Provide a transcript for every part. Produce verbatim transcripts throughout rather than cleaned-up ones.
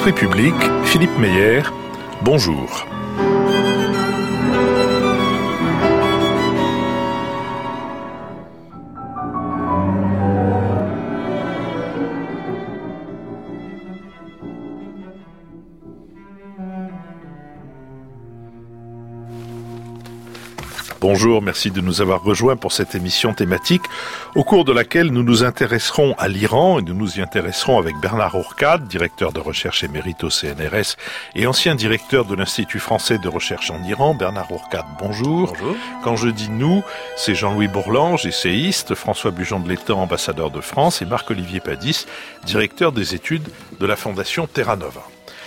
Esprit public, Philippe Meyer, bonjour. Bonjour, merci de nous avoir rejoints pour cette émission thématique au cours de laquelle nous nous intéresserons à l'Iran et nous nous y intéresserons avec Bernard Hourcade, directeur de recherche émérite au C N R S et ancien directeur de l'Institut français de recherche en Iran. Bernard Hourcade, bonjour. Bonjour. Quand je dis nous, c'est Jean-Louis Bourlange, essayiste, François Bujon de l'Étang, ambassadeur de France, et Marc-Olivier Padis, directeur des études de la Fondation Terra Nova.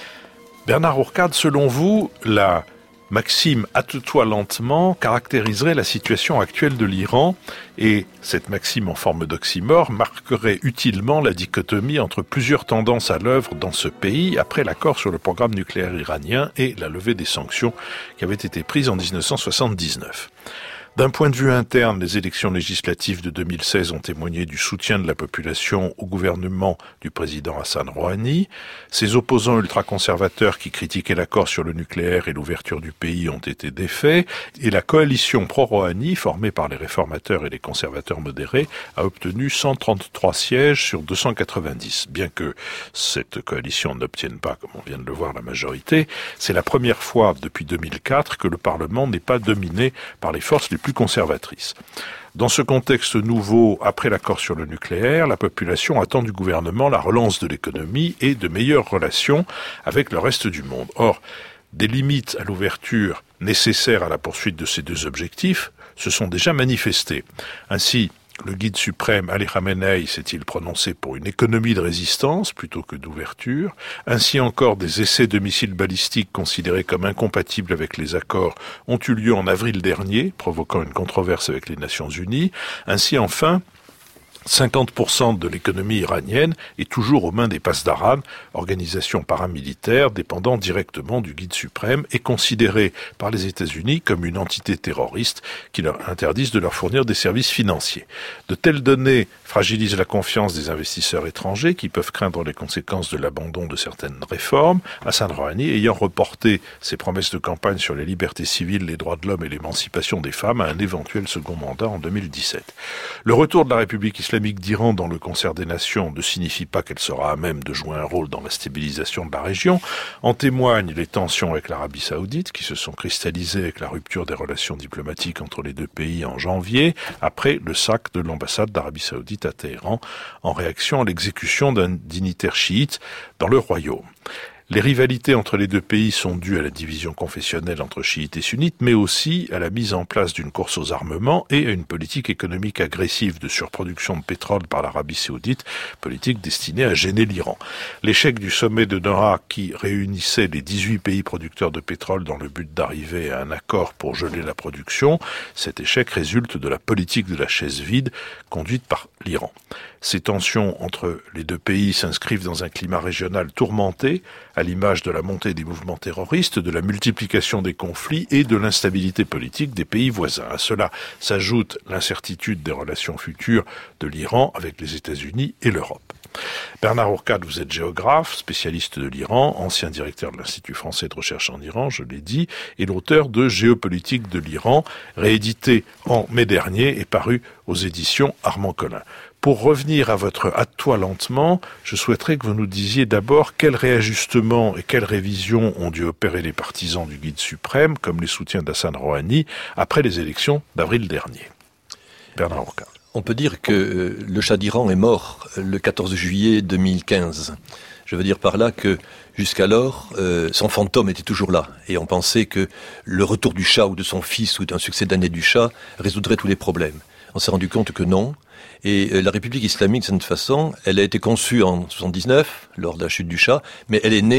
Bernard Hourcade, selon vous, la maxime « hâte-toi lentement » caractériserait la situation actuelle de l'Iran et cette maxime en forme d'oxymore marquerait utilement la dichotomie entre plusieurs tendances à l'œuvre dans ce pays après l'accord sur le programme nucléaire iranien et la levée des sanctions qui avaient été prises en dix-neuf cent soixante-dix-neuf. D'un point de vue interne, les élections législatives de deux mille seize ont témoigné du soutien de la population au gouvernement du président Hassan Rouhani. Ses opposants ultra-conservateurs qui critiquaient l'accord sur le nucléaire et l'ouverture du pays ont été défaits, et la coalition pro-Rouhani, formée par les réformateurs et les conservateurs modérés, a obtenu cent trente-trois sièges sur deux cent quatre-vingt-dix. Bien que cette coalition n'obtienne pas, comme on vient de le voir, la majorité, c'est la première fois depuis deux mille quatre que le Parlement n'est pas dominé par les forces les plus plus conservatrice. Dans ce contexte nouveau, après l'accord sur le nucléaire, la population attend du gouvernement la relance de l'économie et de meilleures relations avec le reste du monde. Or, des limites à l'ouverture nécessaires à la poursuite de ces deux objectifs se sont déjà manifestées. Ainsi, le guide suprême Ali Khamenei s'est-il prononcé pour une économie de résistance plutôt que d'ouverture. Ainsi encore, des essais de missiles balistiques considérés comme incompatibles avec les accords ont eu lieu en avril dernier, provoquant une controverse avec les Nations Unies. Ainsi enfin, cinquante pour cent de l'économie iranienne est toujours aux mains des Pasdaran, organisation paramilitaire dépendant directement du guide suprême et considérée par les États-Unis comme une entité terroriste qui leur interdisent de leur fournir des services financiers. De telles données fragilisent la confiance des investisseurs étrangers qui peuvent craindre les conséquences de l'abandon de certaines réformes, Hassan Rouhani ayant reporté ses promesses de campagne sur les libertés civiles, les droits de l'homme et l'émancipation des femmes à un éventuel second mandat en deux mille dix-sept. Le retour de la République islamique d'Iran dans le concert des nations ne signifie pas qu'elle sera à même de jouer un rôle dans la stabilisation de la région. En témoignent les tensions avec l'Arabie saoudite qui se sont cristallisées avec la rupture des relations diplomatiques entre les deux pays en janvier, après le sac de l'ambassade d'Arabie saoudite à Téhéran, en réaction à l'exécution d'un dignitaire chiite dans le royaume. Les rivalités entre les deux pays sont dues à la division confessionnelle entre chiites et sunnites, mais aussi à la mise en place d'une course aux armements et à une politique économique agressive de surproduction de pétrole par l'Arabie saoudite, politique destinée à gêner l'Iran. L'échec du sommet de Doha qui réunissait les dix-huit pays producteurs de pétrole dans le but d'arriver à un accord pour geler la production, cet échec résulte de la politique de la chaise vide conduite par l'Iran. Ces tensions entre les deux pays s'inscrivent dans un climat régional tourmenté, à l'image de la montée des mouvements terroristes, de la multiplication des conflits et de l'instabilité politique des pays voisins. À cela s'ajoute l'incertitude des relations futures de l'Iran avec les États-Unis et l'Europe. Bernard Hourcade, vous êtes géographe, spécialiste de l'Iran, ancien directeur de l'Institut français de recherche en Iran, je l'ai dit, et l'auteur de Géopolitique de l'Iran, réédité en mai dernier et paru aux éditions Armand Collin. Pour revenir à votre « hâte-toi lentement », je souhaiterais que vous nous disiez d'abord quels réajustements et quelles révisions ont dû opérer les partisans du guide suprême, comme les soutiens d'Hassan Rouhani, après les élections d'avril dernier. Bernard Hourcade. On peut dire que euh, le Shah d'Iran est mort le quatorze juillet deux mille quinze. Je veux dire par là que jusqu'alors, euh, son fantôme était toujours là. Et on pensait que le retour du Shah ou de son fils ou d'un succédané du Shah résoudrait tous les problèmes. On s'est rendu compte que non. Et euh, la République islamique, de cette façon, elle a été conçue en soixante-dix-neuf, lors de la chute du Shah, mais elle est née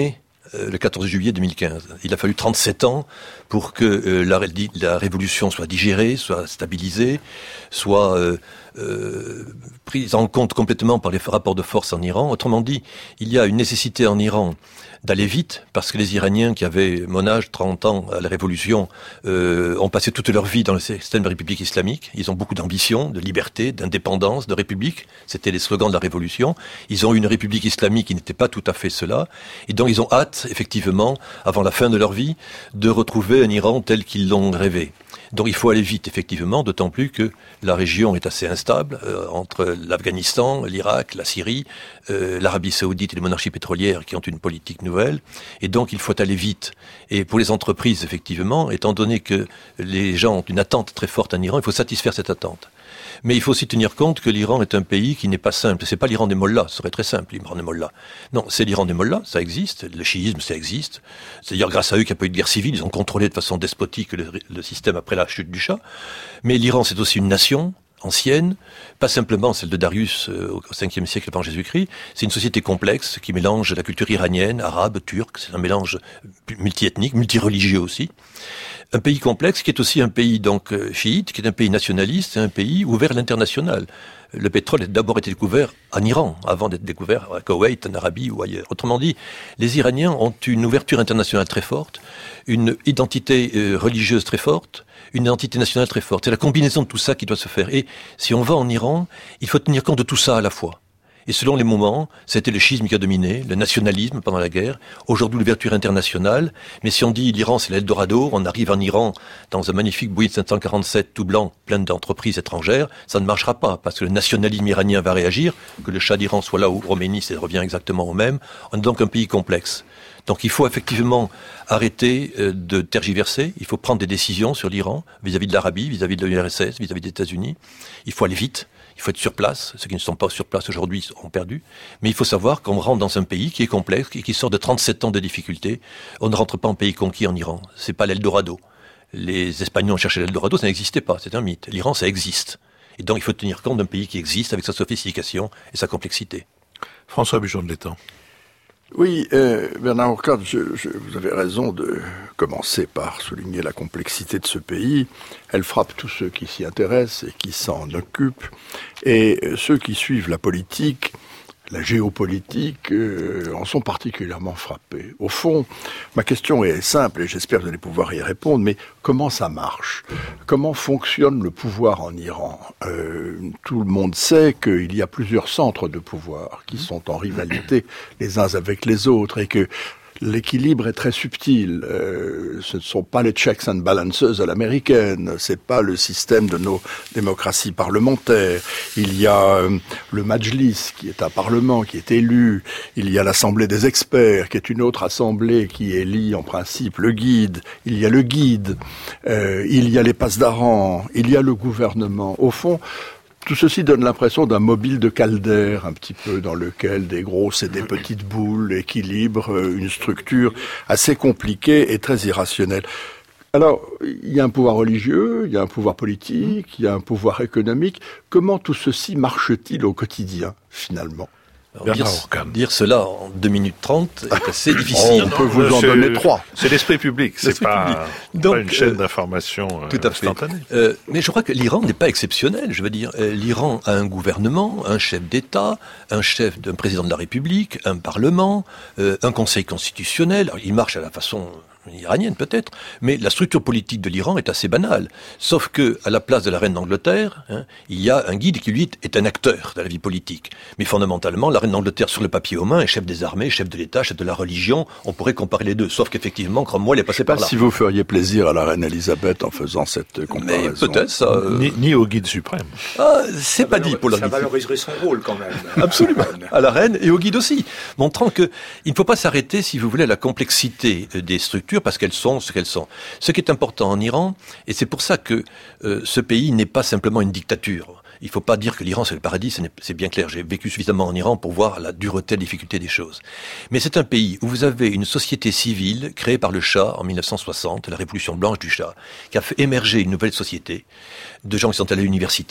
euh, le quatorze juillet deux mille quinze. Il a fallu trente-sept ans pour que euh, la, la révolution soit digérée, soit stabilisée, soit euh, euh, prise en compte complètement par les rapports de force en Iran. Autrement dit, il y a une nécessité en Iran d'aller vite, parce que les Iraniens qui avaient mon âge, trente ans, à la Révolution, euh, ont passé toute leur vie dans le système de République islamique. Ils ont beaucoup d'ambition, de liberté, d'indépendance, de République. C'était les slogans de la Révolution. Ils ont eu une République islamique qui n'était pas tout à fait cela. Et donc ils ont hâte, effectivement, avant la fin de leur vie, de retrouver un Iran tel qu'ils l'ont rêvé. Donc il faut aller vite, effectivement, d'autant plus que la région est assez instable, euh, entre l'Afghanistan, l'Irak, la Syrie, euh, l'Arabie Saoudite et les monarchies pétrolières qui ont une politique nouvelle. Et donc il faut aller vite. Et pour les entreprises, effectivement, étant donné que les gens ont une attente très forte en Iran, il faut satisfaire cette attente. Mais il faut aussi tenir compte que l'Iran est un pays qui n'est pas simple. C'est pas l'Iran des mollahs, ce serait très simple, l'Iran des mollahs. Non, c'est l'Iran des mollahs, ça existe. Le chiisme, ça existe. C'est d'ailleurs grâce à eux qu'il n'y a pas eu de guerre civile. Ils ont contrôlé de façon despotique le, le système après la chute du Shah. Mais l'Iran, c'est aussi une nation ancienne, pas simplement celle de Darius euh, au cinquième siècle avant Jésus-Christ. C'est une société complexe qui mélange la culture iranienne, arabe, turque. C'est un mélange multiethnique, multireligieux aussi. Un pays complexe qui est aussi un pays donc chiite, qui est un pays nationaliste, et un pays ouvert à l'international. Le pétrole a d'abord été découvert en Iran, avant d'être découvert à Koweït, en Arabie ou ailleurs. Autrement dit, les Iraniens ont une ouverture internationale très forte, une identité euh, religieuse très forte, une identité nationale très forte. C'est la combinaison de tout ça qui doit se faire. Et si on va en Iran, il faut tenir compte de tout ça à la fois. Et selon les moments, c'était le schisme qui a dominé, le nationalisme pendant la guerre, aujourd'hui l'ouverture internationale. Mais si on dit l'Iran c'est l'Eldorado, on arrive en Iran dans un magnifique Boeing sept cent quarante-sept tout blanc, plein d'entreprises étrangères, ça ne marchera pas, parce que le nationalisme iranien va réagir, que le Shah d'Iran soit là ou Khomeini, ça revient exactement au même. On est donc un pays complexe. Donc il faut effectivement arrêter euh, de tergiverser, il faut prendre des décisions sur l'Iran, vis-à-vis de l'Arabie, vis-à-vis de l'U R S S, vis-à-vis des États-Unis. Il faut aller vite. Il faut être sur place. Ceux qui ne sont pas sur place aujourd'hui ont perdu. Mais il faut savoir qu'on rentre dans un pays qui est complexe et qui sort de trente-sept ans de difficultés. On ne rentre pas en pays conquis en Iran. C'est pas l'Eldorado. Les Espagnols ont cherché l'Eldorado, ça n'existait pas. C'est un mythe. L'Iran, ça existe. Et donc il faut tenir compte d'un pays qui existe avec sa sophistication et sa complexité. François Bujon de l'Étang. Oui, euh, Bernard Hourcade, je, je, vous avez raison de commencer par souligner la complexité de ce pays. Elle frappe tous ceux qui s'y intéressent et qui s'en occupent. Et ceux qui suivent la politique, la géopolitique, euh, en sont particulièrement frappés. Au fond, ma question est simple et j'espère que vous allez pouvoir y répondre, mais comment ça marche ? Comment fonctionne le pouvoir en Iran ? euh, Tout le monde sait qu'il y a plusieurs centres de pouvoir qui sont en rivalité les uns avec les autres et que l'équilibre est très subtil. Euh, ce ne sont pas les checks and balances à l'américaine. C'est pas le système de nos démocraties parlementaires. Il y a euh, le Majlis, qui est un parlement qui est élu. Il y a l'Assemblée des experts, qui est une autre assemblée qui élit en principe le guide. Il y a le guide. Euh, il y a les passedarans. Il y a le gouvernement. Au fond, tout ceci donne l'impression d'un mobile de caldaire, un petit peu, dans lequel des grosses et des petites boules équilibrent une structure assez compliquée et très irrationnelle. Alors, il y a un pouvoir religieux, il y a un pouvoir politique, il y a un pouvoir économique. Comment tout ceci marche-t-il au quotidien, finalement ? Alors, dire, dire cela en deux minutes trente est assez difficile. On peut vous en donner trois. C'est l'esprit public, c'est l'esprit pas, public. Donc, pas Donc, une chaîne euh, d'information euh, tout à fait. instantanée. Euh, mais je crois que l'Iran n'est pas exceptionnel. Je veux dire, euh, l'Iran a un gouvernement, un chef d'État, un chef d'un président de la République, un parlement, euh, un conseil constitutionnel. Alors, il marche à la façon iranienne peut-être, mais la structure politique de l'Iran est assez banale. Sauf que, à la place de la reine d'Angleterre, hein, il y a un guide qui, lui, est un acteur de la vie politique. Mais fondamentalement, la reine d'Angleterre, sur le papier aux mains, est chef des armées, chef de l'État, chef de la religion. On pourrait comparer les deux. Sauf qu'effectivement, Cromwell elle est passé par là. Si vous feriez plaisir à la reine Elisabeth en faisant cette comparaison. Mais peut-être ça. Euh... Ni, ni au guide suprême. Ah, c'est pas dit pour la Ça valoriserait son rôle quand même. Absolument. À la reine et au guide aussi. Montrant que il ne faut pas s'arrêter, si vous voulez, à la complexité des structures parce qu'elles sont ce qu'elles sont. Ce qui est important en Iran, et c'est pour ça que euh, ce pays n'est pas simplement une dictature. Il ne faut pas dire que l'Iran c'est le paradis, c'est bien clair. J'ai vécu suffisamment en Iran pour voir la dureté, la difficulté des choses. Mais c'est un pays où vous avez une société civile créée par le Shah en mille neuf cent soixante, la révolution blanche du Shah, qui a fait émerger une nouvelle société de gens qui sont allés à l'université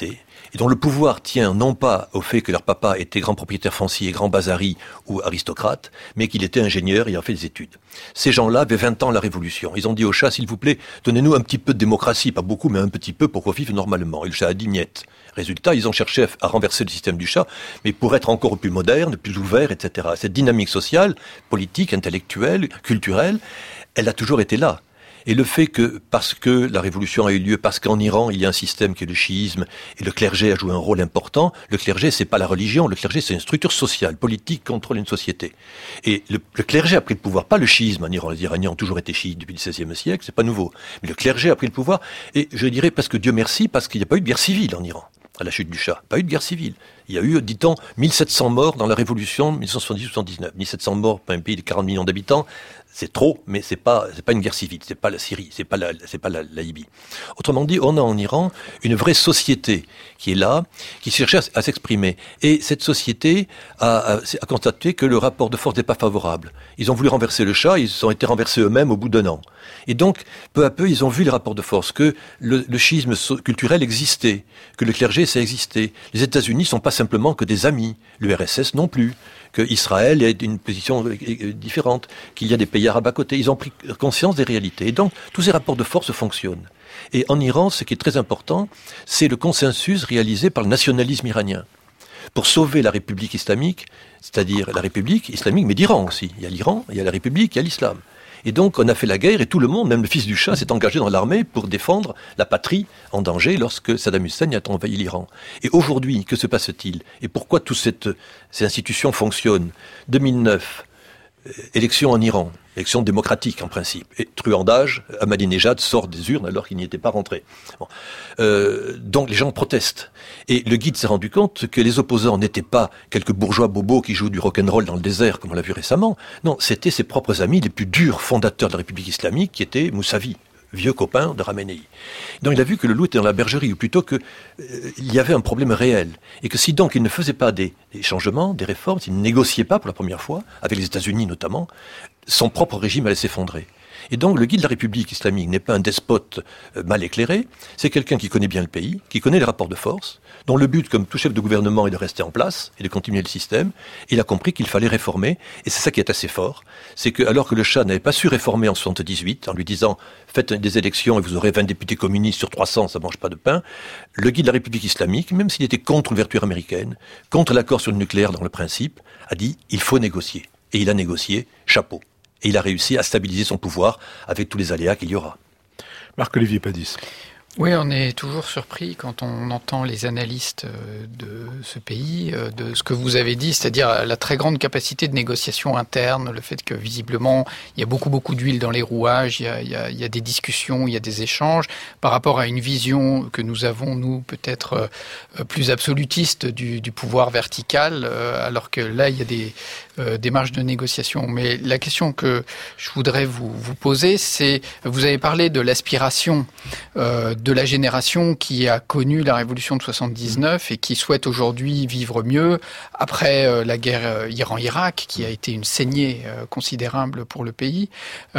et dont le pouvoir tient non pas au fait que leur papa était grand propriétaire foncier, grand bazari ou aristocrate, mais qu'il était ingénieur ayant fait des études. Ces gens-là avaient vingt ans à la Révolution. Ils ont dit au Shah, s'il vous plaît, donnez-nous un petit peu de démocratie, pas beaucoup, mais un petit peu pour qu'on vive normalement. Et le Shah a dit niet. Résultat, ils ont cherché à renverser le système du Shah, mais pour être encore plus moderne, plus ouvert, et cetera. Cette dynamique sociale, politique, intellectuelle, culturelle, elle a toujours été là. Et le fait que, parce que la révolution a eu lieu, parce qu'en Iran, il y a un système qui est le chiisme, et le clergé a joué un rôle important, le clergé, c'est pas la religion, le clergé, c'est une structure sociale, politique, contrôle une société. Et le, le clergé a pris le pouvoir, pas le chiisme en Iran. Les Iraniens ont toujours été chiites depuis le seizième siècle, c'est pas nouveau. Mais le clergé a pris le pouvoir, et je dirais parce que Dieu merci, parce qu'il n'y a pas eu de guerre civile en Iran, à la chute du Shah. Pas eu de guerre civile. Il y a eu, dit-on, mille sept cents morts dans la révolution mille neuf cent soixante-dix soixante-dix-neuf. mille sept cents morts pour un pays de quarante millions d'habitants, c'est trop, mais c'est pas, c'est pas une guerre civile, c'est pas la Syrie, c'est pas la, c'est pas la, la Libye. Autrement dit, on a en Iran une vraie société qui est là, qui cherche à, à s'exprimer. Et cette société a, a, a constaté que le rapport de force n'est pas favorable. Ils ont voulu renverser le Shah, ils ont été renversés eux-mêmes au bout d'un an. Et donc, peu à peu, ils ont vu les rapports de force, que le, le schisme so- culturel existait, que le clergé, ça existait. Les États-Unis sont pas simplement que des amis, l'U R S S non plus, que Israël est une position différente, qu'il y a des pays arabes à côté. Ils ont pris conscience des réalités. Et donc, tous ces rapports de force fonctionnent. Et en Iran, ce qui est très important, c'est le consensus réalisé par le nationalisme iranien. Pour sauver la République islamique, c'est-à-dire la République islamique, mais d'Iran aussi. Il y a l'Iran, il y a la République, il y a l'islam. Et donc, on a fait la guerre et tout le monde, même le fils du Shah, s'est engagé dans l'armée pour défendre la patrie en danger lorsque Saddam Hussein a envahi l'Iran. Et aujourd'hui, que se passe-t-il? Et pourquoi toutes cette, ces institutions fonctionnent? deux mille neuf, euh, élection en Iran, élection démocratique en principe. Et truandage, Ahmadinejad sort des urnes alors qu'il n'y était pas rentré. Bon. Euh, donc les gens protestent. Et le guide s'est rendu compte que les opposants n'étaient pas quelques bourgeois bobos qui jouent du rock'n'roll dans le désert, comme on l'a vu récemment. Non, c'était ses propres amis, les plus durs fondateurs de la République islamique, qui étaient Moussavi, vieux copain de Khamenei. Donc il a vu que le loup était dans la bergerie, ou plutôt que euh, il y avait un problème réel. Et que si donc il ne faisait pas des, des changements, des réformes, s'il ne négociait pas pour la première fois, avec les États-Unis notamment, son propre régime allait s'effondrer. Et donc, le guide de la République islamique n'est pas un despote mal éclairé, c'est quelqu'un qui connaît bien le pays, qui connaît les rapports de force, dont le but, comme tout chef de gouvernement, est de rester en place et de continuer le système. Il a compris qu'il fallait réformer, et c'est ça qui est assez fort, c'est que alors que le Shah n'avait pas su réformer en soixante-dix-huit, en lui disant « faites des élections et vous aurez vingt députés communistes sur trois cents, ça mange pas de pain », le guide de la République islamique, même s'il était contre l'ouverture américaine, contre l'accord sur le nucléaire dans le principe, a dit « il faut négocier ». Et il a négocié, chapeau. Et il a réussi à stabiliser son pouvoir avec tous les aléas qu'il y aura. Marc-Olivier Padis. Oui, on est toujours surpris quand on entend les analystes de ce pays, de ce que vous avez dit, c'est-à-dire la très grande capacité de négociation interne, le fait que visiblement il y a beaucoup beaucoup d'huile dans les rouages, il y a, il y a, il y a des discussions, il y a des échanges par rapport à une vision que nous avons, nous, peut-être plus absolutiste du, du pouvoir vertical, alors que là il y a des euh, des marges de négociation. Mais la question que je voudrais vous, vous poser, c'est, vous avez parlé de l'aspiration euh, de la génération qui a connu la révolution de soixante-dix-neuf et qui souhaite aujourd'hui vivre mieux après euh, la guerre euh, Iran-Irak, qui a été une saignée euh, considérable pour le pays.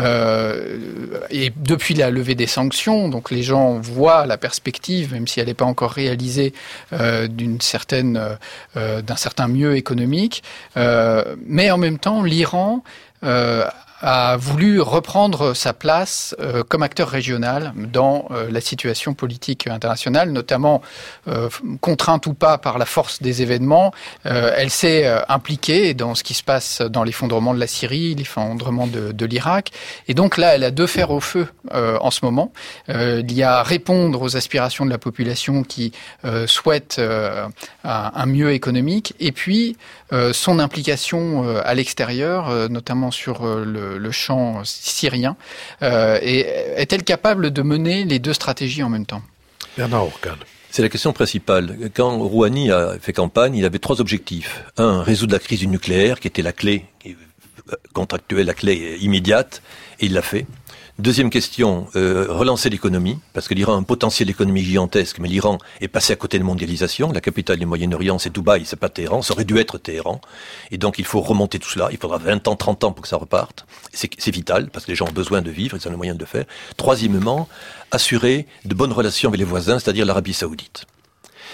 Euh, et depuis la levée des sanctions, donc les gens voient la perspective, même si elle n'est pas encore réalisée, euh, d'une certaine, euh, d'un certain mieux économique. Euh, mais en même temps, l'Iran euh, a voulu reprendre sa place euh, comme acteur régional dans euh, la situation politique internationale, notamment euh, contrainte ou pas par la force des événements. Euh, elle s'est euh, impliquée dans ce qui se passe dans l'effondrement de la Syrie, l'effondrement de, de l'Irak. Et donc là, elle a deux fers au feu euh, en ce moment. Euh, il y a répondre aux aspirations de la population qui euh, souhaite euh, un, un mieux économique, et puis euh, son implication euh, à l'extérieur, euh, notamment sur euh, le le champ syrien, euh, et est-elle capable de mener les deux stratégies en même temps? Bernard Hourcade. C'est la question principale. Quand Rouhani a fait campagne, il avait trois objectifs. Un, résoudre la crise du nucléaire, qui était la clé contractuelle, la clé immédiate, et il l'a fait. Deuxième question, euh, relancer l'économie, parce que l'Iran a un potentiel économique gigantesque, mais l'Iran est passé à côté de mondialisation. La capitale du Moyen-Orient, c'est Dubaï, c'est pas Téhéran, ça aurait dû être Téhéran. Et donc il faut remonter tout cela, il faudra vingt ans, trente ans pour que ça reparte. C'est, c'est vital, parce que les gens ont besoin de vivre, ils ont les moyens de le faire. Troisièmement, assurer de bonnes relations avec les voisins, c'est-à-dire l'Arabie Saoudite.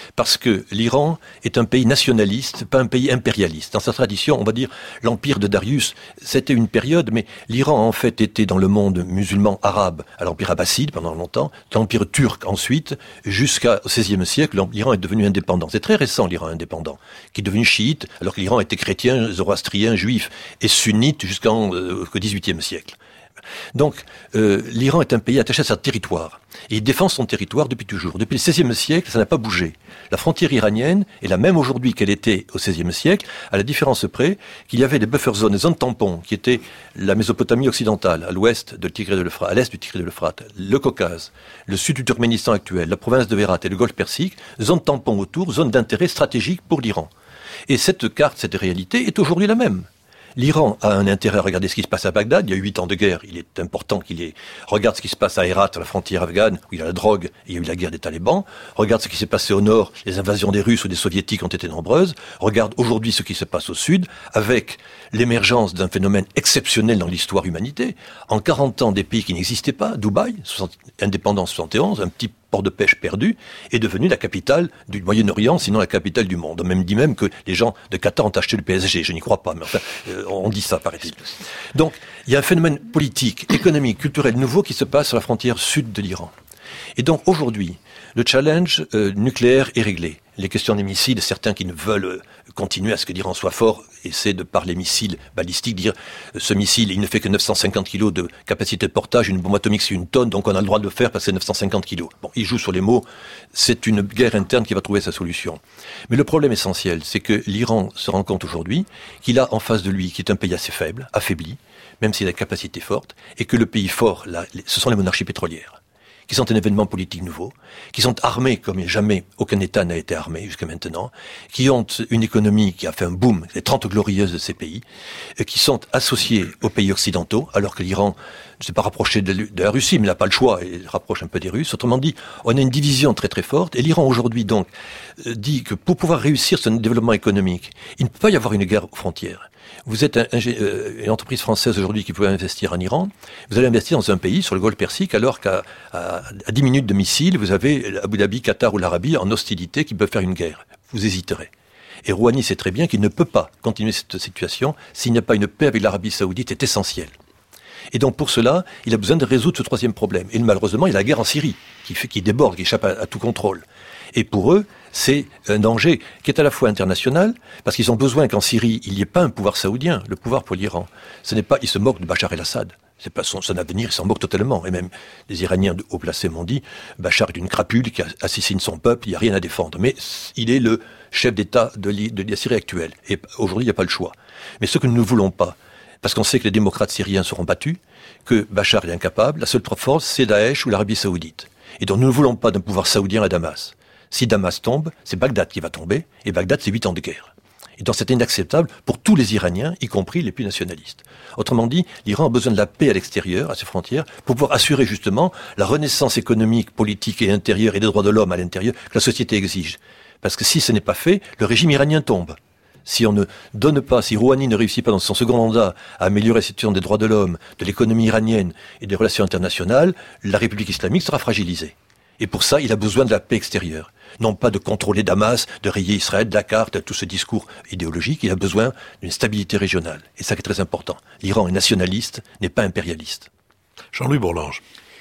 Parce que l'Iran est un pays nationaliste, pas un pays impérialiste. Dans sa tradition, on va dire, l'empire de Darius, c'était une période, mais l'Iran en fait était dans le monde musulman arabe, à l'empire abbasside pendant longtemps, l'empire turc ensuite, jusqu'au seizième siècle, l'Iran est devenu indépendant. C'est très récent l'Iran indépendant, qui est devenu chiite, alors que l'Iran était chrétien, zoroastrien, juif, et sunnite jusqu'en euh, dix-huitième siècle. Donc, euh, l'Iran est un pays attaché à son territoire. Et il défend son territoire depuis toujours. Depuis le seizième siècle, ça n'a pas bougé. La frontière iranienne est la même aujourd'hui qu'elle était au seizième siècle, à la différence près qu'il y avait des buffer zones, des zones tampons, qui étaient la Mésopotamie occidentale, à l'ouest de Tigre et de l'Euphrate, à l'est du Tigre et de l'Euphrate, le Caucase, le sud du Turkménistan actuel, la province de Hérat et le Golfe Persique, zone tampon autour, zone d'intérêt stratégique pour l'Iran. Et cette carte, cette réalité est aujourd'hui la même. L'Iran a un intérêt à regarder ce qui se passe à Bagdad. Il y a huit ans de guerre. Il est important qu'il ait... regarde ce qui se passe à Hérat, à la frontière afghane, où il y a la drogue et il y a eu la guerre des talibans. Regarde ce qui s'est passé au nord. Les invasions des Russes ou des Soviétiques ont été nombreuses. Regarde aujourd'hui ce qui se passe au sud, avec l'émergence d'un phénomène exceptionnel dans l'histoire humanité. En quarante ans, des pays qui n'existaient pas, Dubaï, indépendance soixante et onze, un petit port de pêche perdu, est devenu la capitale du Moyen-Orient, sinon la capitale du monde. On même dit même que les gens de Qatar ont acheté le P S G. Je n'y crois pas, mais enfin, euh, on dit ça, paraît-il. Donc, il y a un phénomène politique, économique, culturel nouveau qui se passe sur la frontière sud de l'Iran. Et donc, aujourd'hui, le challenge euh, nucléaire est réglé. Les questions des missiles, certains qui ne veulent euh, continuer à ce que l'Iran soit fort, essaient de, par les missiles balistiques, dire euh, ce missile, il ne fait que neuf cent cinquante kilos de capacité de portage, une bombe atomique c'est une tonne, donc on a le droit de le faire parce que c'est neuf cent cinquante kilos. Bon, ils jouent sur les mots, c'est une guerre interne qui va trouver sa solution. Mais le problème essentiel, c'est que l'Iran se rend compte aujourd'hui qu'il a en face de lui, qui est un pays assez faible, affaibli, même s'il a des capacités fortes, et que le pays fort, là, ce sont les monarchies pétrolières, qui sont un événement politique nouveau, qui sont armés comme jamais aucun État n'a été armé jusqu'à maintenant, qui ont une économie qui a fait un boom, les trente glorieuses de ces pays, et qui sont associés aux pays occidentaux, alors que l'Iran ne s'est pas rapproché de la Russie, mais il n'a pas le choix, il rapproche un peu des Russes. Autrement dit, on a une division très très forte, et l'Iran aujourd'hui donc dit que pour pouvoir réussir son développement économique, il ne peut pas y avoir une guerre aux frontières. Vous êtes un, un, une entreprise française aujourd'hui qui peut investir en Iran. Vous allez investir dans un pays sur le Golfe Persique alors qu'à à, à dix minutes de missiles, vous avez Abu Dhabi, Qatar ou l'Arabie en hostilité qui peuvent faire une guerre. Vous hésiterez. Et Rouhani sait très bien qu'il ne peut pas continuer cette situation s'il n'y a pas une paix avec l'Arabie Saoudite, est essentielle. Et donc pour cela, il a besoin de résoudre ce troisième problème. Et malheureusement, il y a la guerre en Syrie qui, fait, qui déborde, qui échappe à, à tout contrôle. Et pour eux, c'est un danger qui est à la fois international, parce qu'ils ont besoin qu'en Syrie, il n'y ait pas un pouvoir saoudien, le pouvoir pour l'Iran. Ce n'est pas, ils se moquent de Bachar el-Assad. C'est pas son, son avenir, ils s'en moquent totalement. Et même les Iraniens haut placés m'ont dit, Bachar est une crapule qui assassine son peuple, il n'y a rien à défendre. Mais il est le chef d'État de, de la Syrie actuelle. Et aujourd'hui, il n'y a pas le choix. Mais ce que nous ne voulons pas, parce qu'on sait que les démocrates syriens seront battus, que Bachar est incapable, la seule force, c'est Daesh ou l'Arabie Saoudite. Et donc nous ne voulons pas d'un pouvoir saoudien à Damas. Si Damas tombe, c'est Bagdad qui va tomber, et Bagdad, c'est huit ans de guerre. Et donc c'est inacceptable pour tous les Iraniens, y compris les plus nationalistes. Autrement dit, l'Iran a besoin de la paix à l'extérieur, à ses frontières, pour pouvoir assurer justement la renaissance économique, politique et intérieure et des droits de l'homme à l'intérieur que la société exige. Parce que si ce n'est pas fait, le régime iranien tombe. Si on ne donne pas, si Rouhani ne réussit pas dans son second mandat à améliorer la situation des droits de l'homme, de l'économie iranienne et des relations internationales, la République islamique sera fragilisée. Et pour ça, il a besoin de la paix extérieure. Non pas de contrôler Damas, de rayer Israël de la carte, tout ce discours idéologique. Il a besoin d'une stabilité régionale. Et ça qui est très important. L'Iran est nationaliste, n'est pas impérialiste. Jean-Louis Bourlange.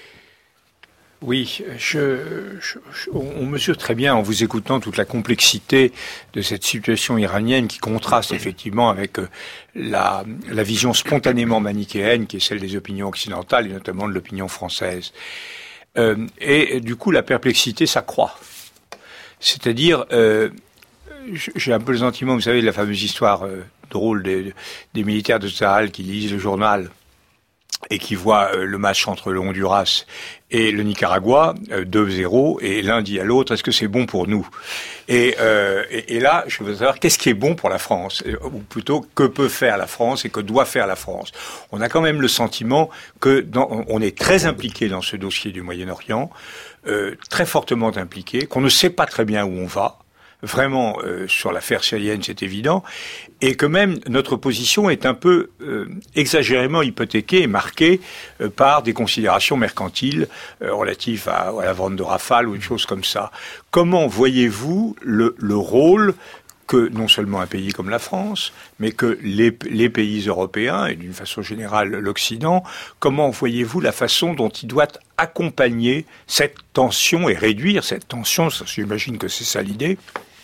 Oui, je, je, je, on mesure très bien en vous écoutant toute la complexité de cette situation iranienne qui contraste effectivement avec la, la vision spontanément manichéenne qui est celle des opinions occidentales et notamment de l'opinion française. Euh, et du coup, la perplexité s'accroît. C'est-à-dire, euh, j'ai un peu le sentiment, vous savez, de la fameuse histoire euh, drôle des, des militaires de Tsahal qui lisent le journal et qui voient euh, le match entre le Honduras et le Nicaragua, euh, deux zéro, et l'un dit à l'autre, est-ce que c'est bon pour nous ? et, euh, et, et là, je veux savoir, qu'est-ce qui est bon pour la France ? Ou plutôt, que peut faire la France et que doit faire la France ? On a quand même le sentiment que dans, on est très impliqué dans ce dossier du Moyen-Orient, euh, très fortement impliqué, qu'on ne sait pas très bien où on va, vraiment euh, sur l'affaire syrienne, c'est évident, et que même notre position est un peu euh, exagérément hypothéquée et marquée euh, par des considérations mercantiles euh, relatives à, à la vente de Rafale ou une chose comme ça. Comment voyez-vous le, le rôle que non seulement un pays comme la France, mais que les, les pays européens, et d'une façon générale l'Occident, comment voyez-vous la façon dont il doit accompagner cette tension et réduire cette tension, j'imagine que c'est ça l'idée,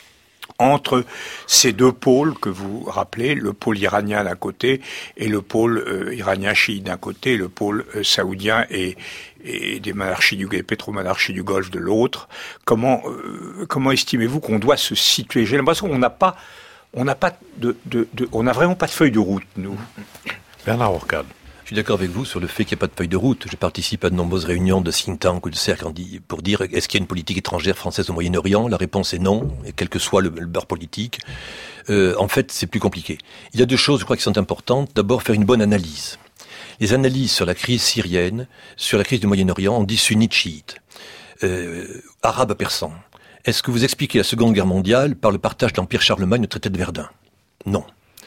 entre ces deux pôles que vous rappelez, le pôle iranien d'un côté et le pôle euh, iranien chiite d'un côté, le pôle euh, saoudien et, et des monarchies du des pétromonarchies du Golfe de l'autre. Comment euh, comment estimez-vous qu'on doit se situer? J'ai l'impression qu'on n'a pas on n'a pas de, de, de on n'a vraiment pas de feuille de route, nous. Bernard Orcade. Je suis d'accord avec vous sur le fait qu'il n'y a pas de feuille de route. Je participe à de nombreuses réunions de think tank ou de cercles pour dire est-ce qu'il y a une politique étrangère française au Moyen-Orient? La réponse est non, et quel que soit le, le beurre politique. Euh, en fait, c'est plus compliqué. Il y a deux choses, je crois, qui sont importantes. D'abord, faire une bonne analyse. Les analyses sur la crise syrienne, sur la crise du Moyen-Orient, on dit sunnite chiite, euh, arabe persan. Est-ce que vous expliquez la Seconde Guerre mondiale par le partage de l'Empire Charlemagne au traité de Verdun? Non.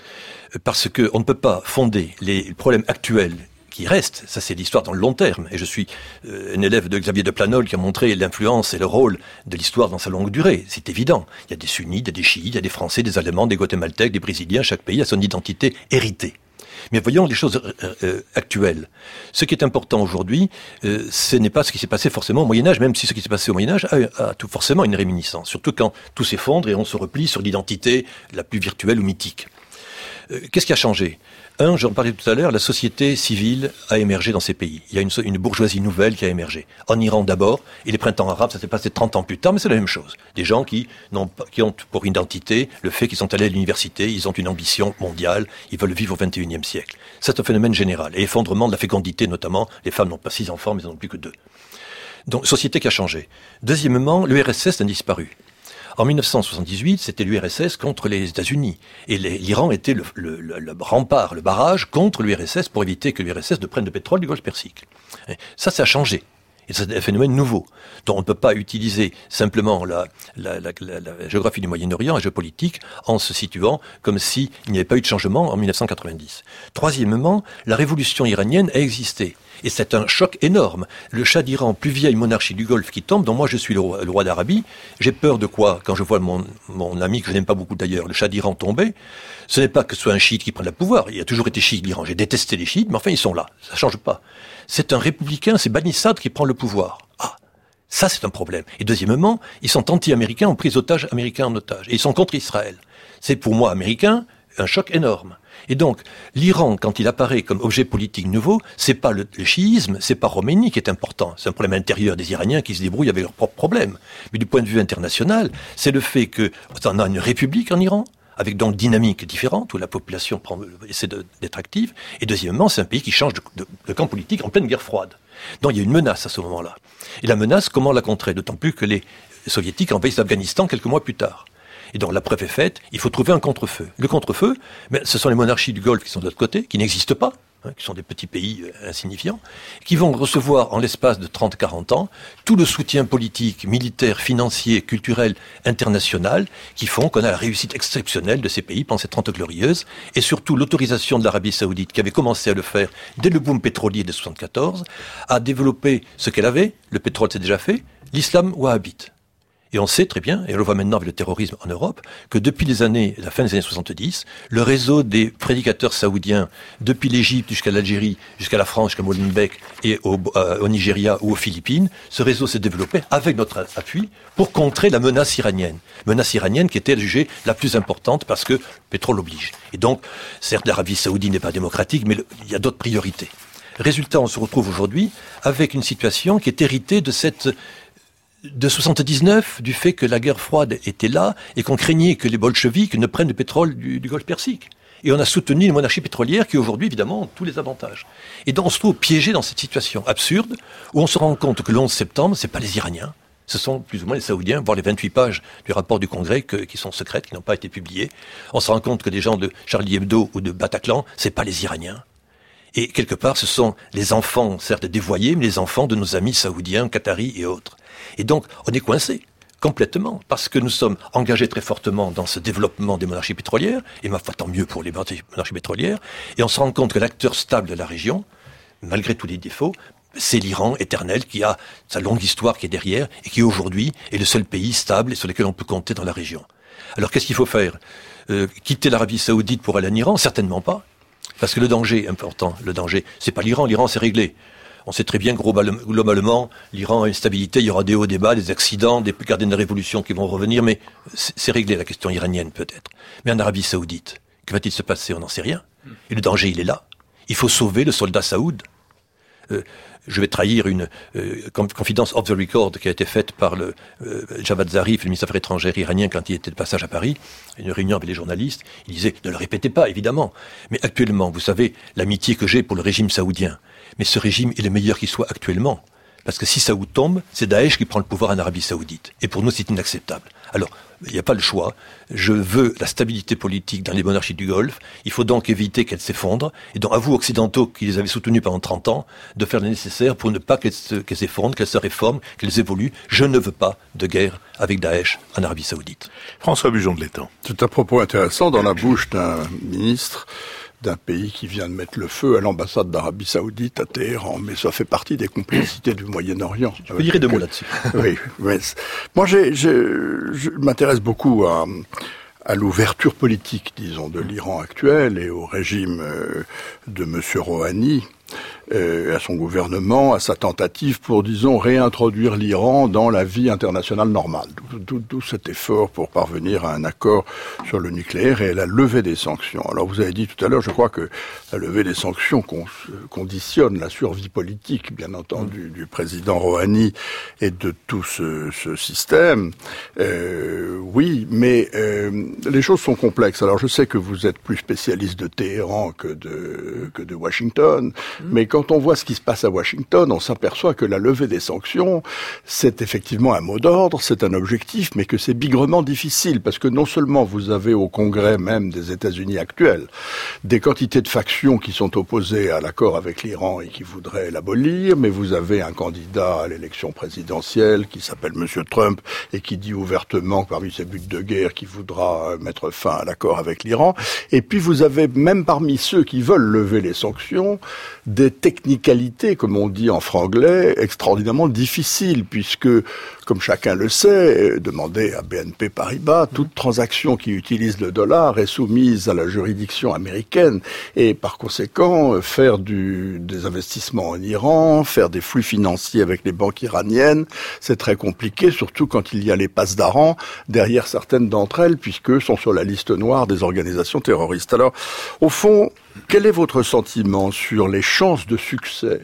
Parce que on ne peut pas fonder les problèmes actuels qui restent, ça c'est l'histoire dans le long terme, et je suis euh, un élève de Xavier de Planol qui a montré l'influence et le rôle de l'histoire dans sa longue durée, c'est évident. Il y a des sunnites, il y a des chiites, il y a des Français, des Allemands, des Guatémaltèques, des Brésiliens, chaque pays a son identité héritée. Mais voyons les choses euh, euh, actuelles. Ce qui est important aujourd'hui, euh, ce n'est pas ce qui s'est passé forcément au Moyen-Âge, même si ce qui s'est passé au Moyen-Âge a, a tout forcément une réminiscence, surtout quand tout s'effondre et on se replie sur l'identité la plus virtuelle ou mythique. Euh, qu'est-ce qui a changé? Un, j'en parlais tout à l'heure, la société civile a émergé dans ces pays. Il y a une, une bourgeoisie nouvelle qui a émergé. En Iran d'abord, et les printemps arabes, ça s'est passé trente ans plus tard, mais c'est la même chose. Des gens qui, n'ont pas, qui ont pour identité le fait qu'ils sont allés à l'université, ils ont une ambition mondiale, ils veulent vivre au vingt et unième siècle. C'est un phénomène général. Et effondrement de la fécondité notamment, les femmes n'ont pas six enfants, mais elles n'en ont plus que deux. Donc, société qui a changé. Deuxièmement, l'U R S S a disparu. En mille neuf cent soixante-dix-huit, c'était l'U R S S contre les États-Unis. Et les, l'Iran était le, le, le, le rempart, le barrage contre l'U R S S pour éviter que l'U R S S ne prenne le pétrole du Golfe Persique. Et ça, ça a changé. Et c'est un phénomène nouveau. Donc on ne peut pas utiliser simplement la, la, la, la, la géographie du Moyen-Orient, la géopolitique, en se situant comme s'il n'y avait pas eu de changement en mille neuf cent quatre-vingt-dix. Troisièmement, la révolution iranienne a existé. Et c'est un choc énorme. Le Shah d'Iran, plus vieille monarchie du Golfe qui tombe, dont moi je suis le roi, le roi d'Arabie, j'ai peur de quoi quand je vois mon, mon ami, que je n'aime pas beaucoup d'ailleurs, le Shah d'Iran tomber? Ce n'est pas que ce soit un chiite qui prenne le pouvoir. Il y a toujours été chiite l'Iran. J'ai détesté les chiites, mais enfin ils sont là. Ça ne change pas. C'est un républicain, c'est Bani Sadr qui prend le pouvoir. Ah, ça c'est un problème. Et deuxièmement, ils sont anti-américains, ont pris otages américains en otage. Et ils sont contre Israël. C'est pour moi, américain, un choc énorme. Et donc, l'Iran, quand il apparaît comme objet politique nouveau, c'est pas le, le chiisme, c'est pas Khomeini qui est important. C'est un problème intérieur des Iraniens qui se débrouillent avec leurs propres problèmes. Mais du point de vue international, c'est le fait que on a une république en Iran, avec donc dynamique différente, où la population prend, essaie de, d'être active. Et deuxièmement, c'est un pays qui change de, de, de camp politique en pleine guerre froide. Donc il y a une menace à ce moment-là. Et la menace, comment la contrer? D'autant plus que les soviétiques envahissent l'Afghanistan quelques mois plus tard. Et donc la preuve est faite, il faut trouver un contre-feu. Le contre-feu, ben, ce sont les monarchies du Golfe qui sont de l'autre côté, qui n'existent pas, hein, qui sont des petits pays euh, insignifiants, qui vont recevoir en l'espace de trente à quarante ans tout le soutien politique, militaire, financier, culturel, international, qui font qu'on a la réussite exceptionnelle de ces pays pendant ces trente glorieuses, et surtout l'autorisation de l'Arabie Saoudite, qui avait commencé à le faire dès le boom pétrolier de soixante-quatorze, à développer ce qu'elle avait, le pétrole c'est déjà fait, l'islam wahhabite. Et on sait très bien, et on le voit maintenant avec le terrorisme en Europe, que depuis les années, la fin des années soixante-dix, le réseau des prédicateurs saoudiens, depuis l'Égypte jusqu'à l'Algérie, jusqu'à la France, jusqu'à Molenbeek et au, euh, au Nigeria ou aux Philippines, ce réseau s'est développé avec notre appui pour contrer la menace iranienne. Menace iranienne qui était jugée la plus importante parce que le pétrole oblige. Et donc, certes, l'Arabie saoudite n'est pas démocratique, mais le, il y a d'autres priorités. Résultat, on se retrouve aujourd'hui avec une situation qui est héritée de cette de soixante-dix-neuf, du fait que la guerre froide était là et qu'on craignait que les bolcheviks ne prennent le pétrole du, du Golfe Persique. Et on a soutenu une monarchie pétrolière qui aujourd'hui, évidemment, ont tous les avantages. Et donc on se trouve piégé dans cette situation absurde où on se rend compte que le onze septembre, c'est pas les Iraniens, ce sont plus ou moins les Saoudiens, voire les vingt-huit pages du rapport du Congrès que, qui sont secrètes, qui n'ont pas été publiées. On se rend compte que des gens de Charlie Hebdo ou de Bataclan, c'est pas les Iraniens. Et quelque part, ce sont les enfants, certes dévoyés, mais les enfants de nos amis saoudiens, qataris et autres. Et donc, on est coincé. complètement, parce que nous sommes engagés très fortement dans ce développement des monarchies pétrolières, et ma foi tant mieux pour les monarchies pétrolières, et on se rend compte que l'acteur stable de la région, malgré tous les défauts, c'est l'Iran éternel qui a sa longue histoire qui est derrière, et qui aujourd'hui est le seul pays stable et sur lequel on peut compter dans la région. Alors qu'est-ce qu'il faut faire ? euh, Quitter l'Arabie Saoudite pour aller en Iran ? Certainement pas, parce que le danger important, le danger, c'est pas l'Iran, l'Iran c'est réglé. On sait très bien que globalement, l'Iran a une stabilité, il y aura des hauts, des bas, des accidents, des gardiens de révolution qui vont revenir, mais c'est réglé la question iranienne peut-être. Mais en Arabie Saoudite, que va-t-il se passer ? On n'en sait rien. Et le danger, il est là. Il faut sauver le soldat saoud. Euh, je vais trahir une euh, confidence off the record qui a été faite par le euh, Javad Zarif, le ministre des Affaires étrangères iranien, quand il était de passage à Paris, une réunion avec les journalistes. Il disait, ne le répétez pas, évidemment. Mais actuellement, vous savez, l'amitié que j'ai pour le régime saoudien. Mais ce régime est le meilleur qui soit actuellement. Parce que si Saoud tombe, c'est Daesh qui prend le pouvoir en Arabie Saoudite. Et pour nous, c'est inacceptable. Alors, il n'y a pas le choix. Je veux la stabilité politique dans les monarchies du Golfe. Il faut donc éviter qu'elles s'effondrent. Et donc, à vous, occidentaux, qui les avez soutenues pendant trente ans, de faire le nécessaire pour ne pas qu'elles, se, qu'elles s'effondrent, qu'elles se réforment, qu'elles évoluent. Je ne veux pas de guerre avec Daesh en Arabie Saoudite. François Bujon de l'Étang. C'est un propos intéressant dans la bouche d'un ministre d'un pays qui vient de mettre le feu à l'ambassade d'Arabie Saoudite à Téhéran, mais ça fait partie des complexités du Moyen-Orient. Je peux dire deux mots là-dessus. Oui, mais moi j'ai, j'ai, je m'intéresse beaucoup à, à l'ouverture politique, disons, de l'Iran actuel et au régime euh, de Monsieur Rouhani, euh, à son gouvernement, à sa tentative pour, disons, réintroduire l'Iran dans la vie internationale normale. D'où cet effort pour parvenir à un accord sur le nucléaire et la levée des sanctions. Alors vous avez dit tout à l'heure, je crois que la levée des sanctions con- conditionne la survie politique, bien entendu, du président Rouhani et de tout ce, ce système. Euh, oui, mais euh, les choses sont complexes. Alors je sais que vous êtes plus spécialiste de Téhéran que de, que de Washington, mmh. mais quand on voit ce qui se passe à Washington, on s'aperçoit que la levée des sanctions, c'est effectivement un mot d'ordre, c'est un objectif, mais que c'est bigrement difficile, parce que non seulement vous avez au Congrès même des États-Unis actuels des quantités de factions qui sont opposées à l'accord avec l'Iran et qui voudraient l'abolir, mais vous avez un candidat à l'élection présidentielle qui s'appelle Monsieur Trump et qui dit ouvertement, parmi ses buts de guerre, qu'il voudra mettre fin à l'accord avec l'Iran. Et puis vous avez même parmi ceux qui veulent lever les sanctions des technicalités, comme on dit en franglais, extraordinairement difficiles, puisque, comme chacun le sait, demandez à B N P Paribas, toute transaction qui utilise le dollar est soumise à la juridiction américaine, et par conséquent, faire du, des investissements en Iran, faire des flux financiers avec les banques iraniennes, c'est très compliqué, surtout quand il y a les passes d'Aran derrière certaines d'entre elles, puisque sont sur la liste noire des organisations terroristes. Alors, au fond, quel est votre sentiment sur les chances de succès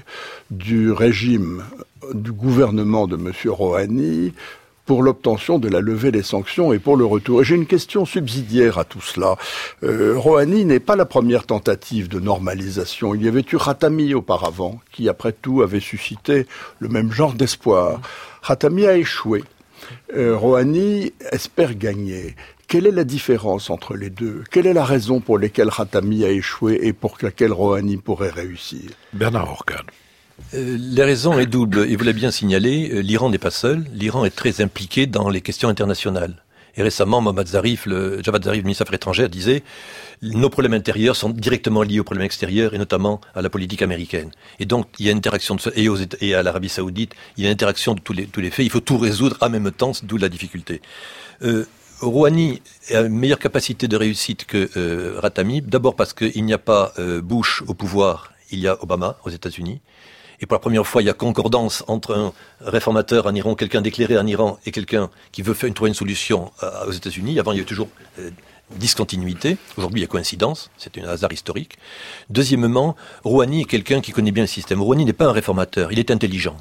du régime, du gouvernement de M. Rouhani pour l'obtention de la levée des sanctions et pour le retour? Et j'ai une question subsidiaire à tout cela. Euh, Rouhani n'est pas la première tentative de normalisation. Il y avait eu Khatami auparavant, qui après tout avait suscité le même genre d'espoir. Khatami a échoué. Euh, Rouhani espère gagner. Quelle est la différence entre les deux ? Quelle est la raison pour laquelle Khatami a échoué et pour laquelle Rouhani pourrait réussir ? Bernard Horcan. Euh, la raison est double, et vous l'avez bien signalé, euh, l'Iran n'est pas seul, l'Iran est très impliqué dans les questions internationales. Et récemment, Mohammad Zarif, le, Javad Zarif, le ministre des Affaires étrangères, disait « Nos problèmes intérieurs sont directement liés aux problèmes extérieurs, et notamment à la politique américaine. » Et donc, il y a une interaction, de, et, aux, et à l'Arabie Saoudite, il y a une interaction de tous les, tous les faits, il faut tout résoudre en même temps, d'où la difficulté. Euh, Rouhani a une meilleure capacité de réussite que euh, Khatami, d'abord parce qu'il n'y a pas euh, Bush au pouvoir, il y a Obama aux États-Unis. Et pour la première fois, il y a concordance entre un réformateur en Iran, quelqu'un d'éclairé en Iran, et quelqu'un qui veut faire, trouver une solution euh, aux États-Unis. Avant, il y a eu toujours euh, discontinuité. Aujourd'hui, il y a coïncidence. C'est un hasard historique. Deuxièmement, Rouhani est quelqu'un qui connaît bien le système. Rouhani n'est pas un réformateur, il est intelligent.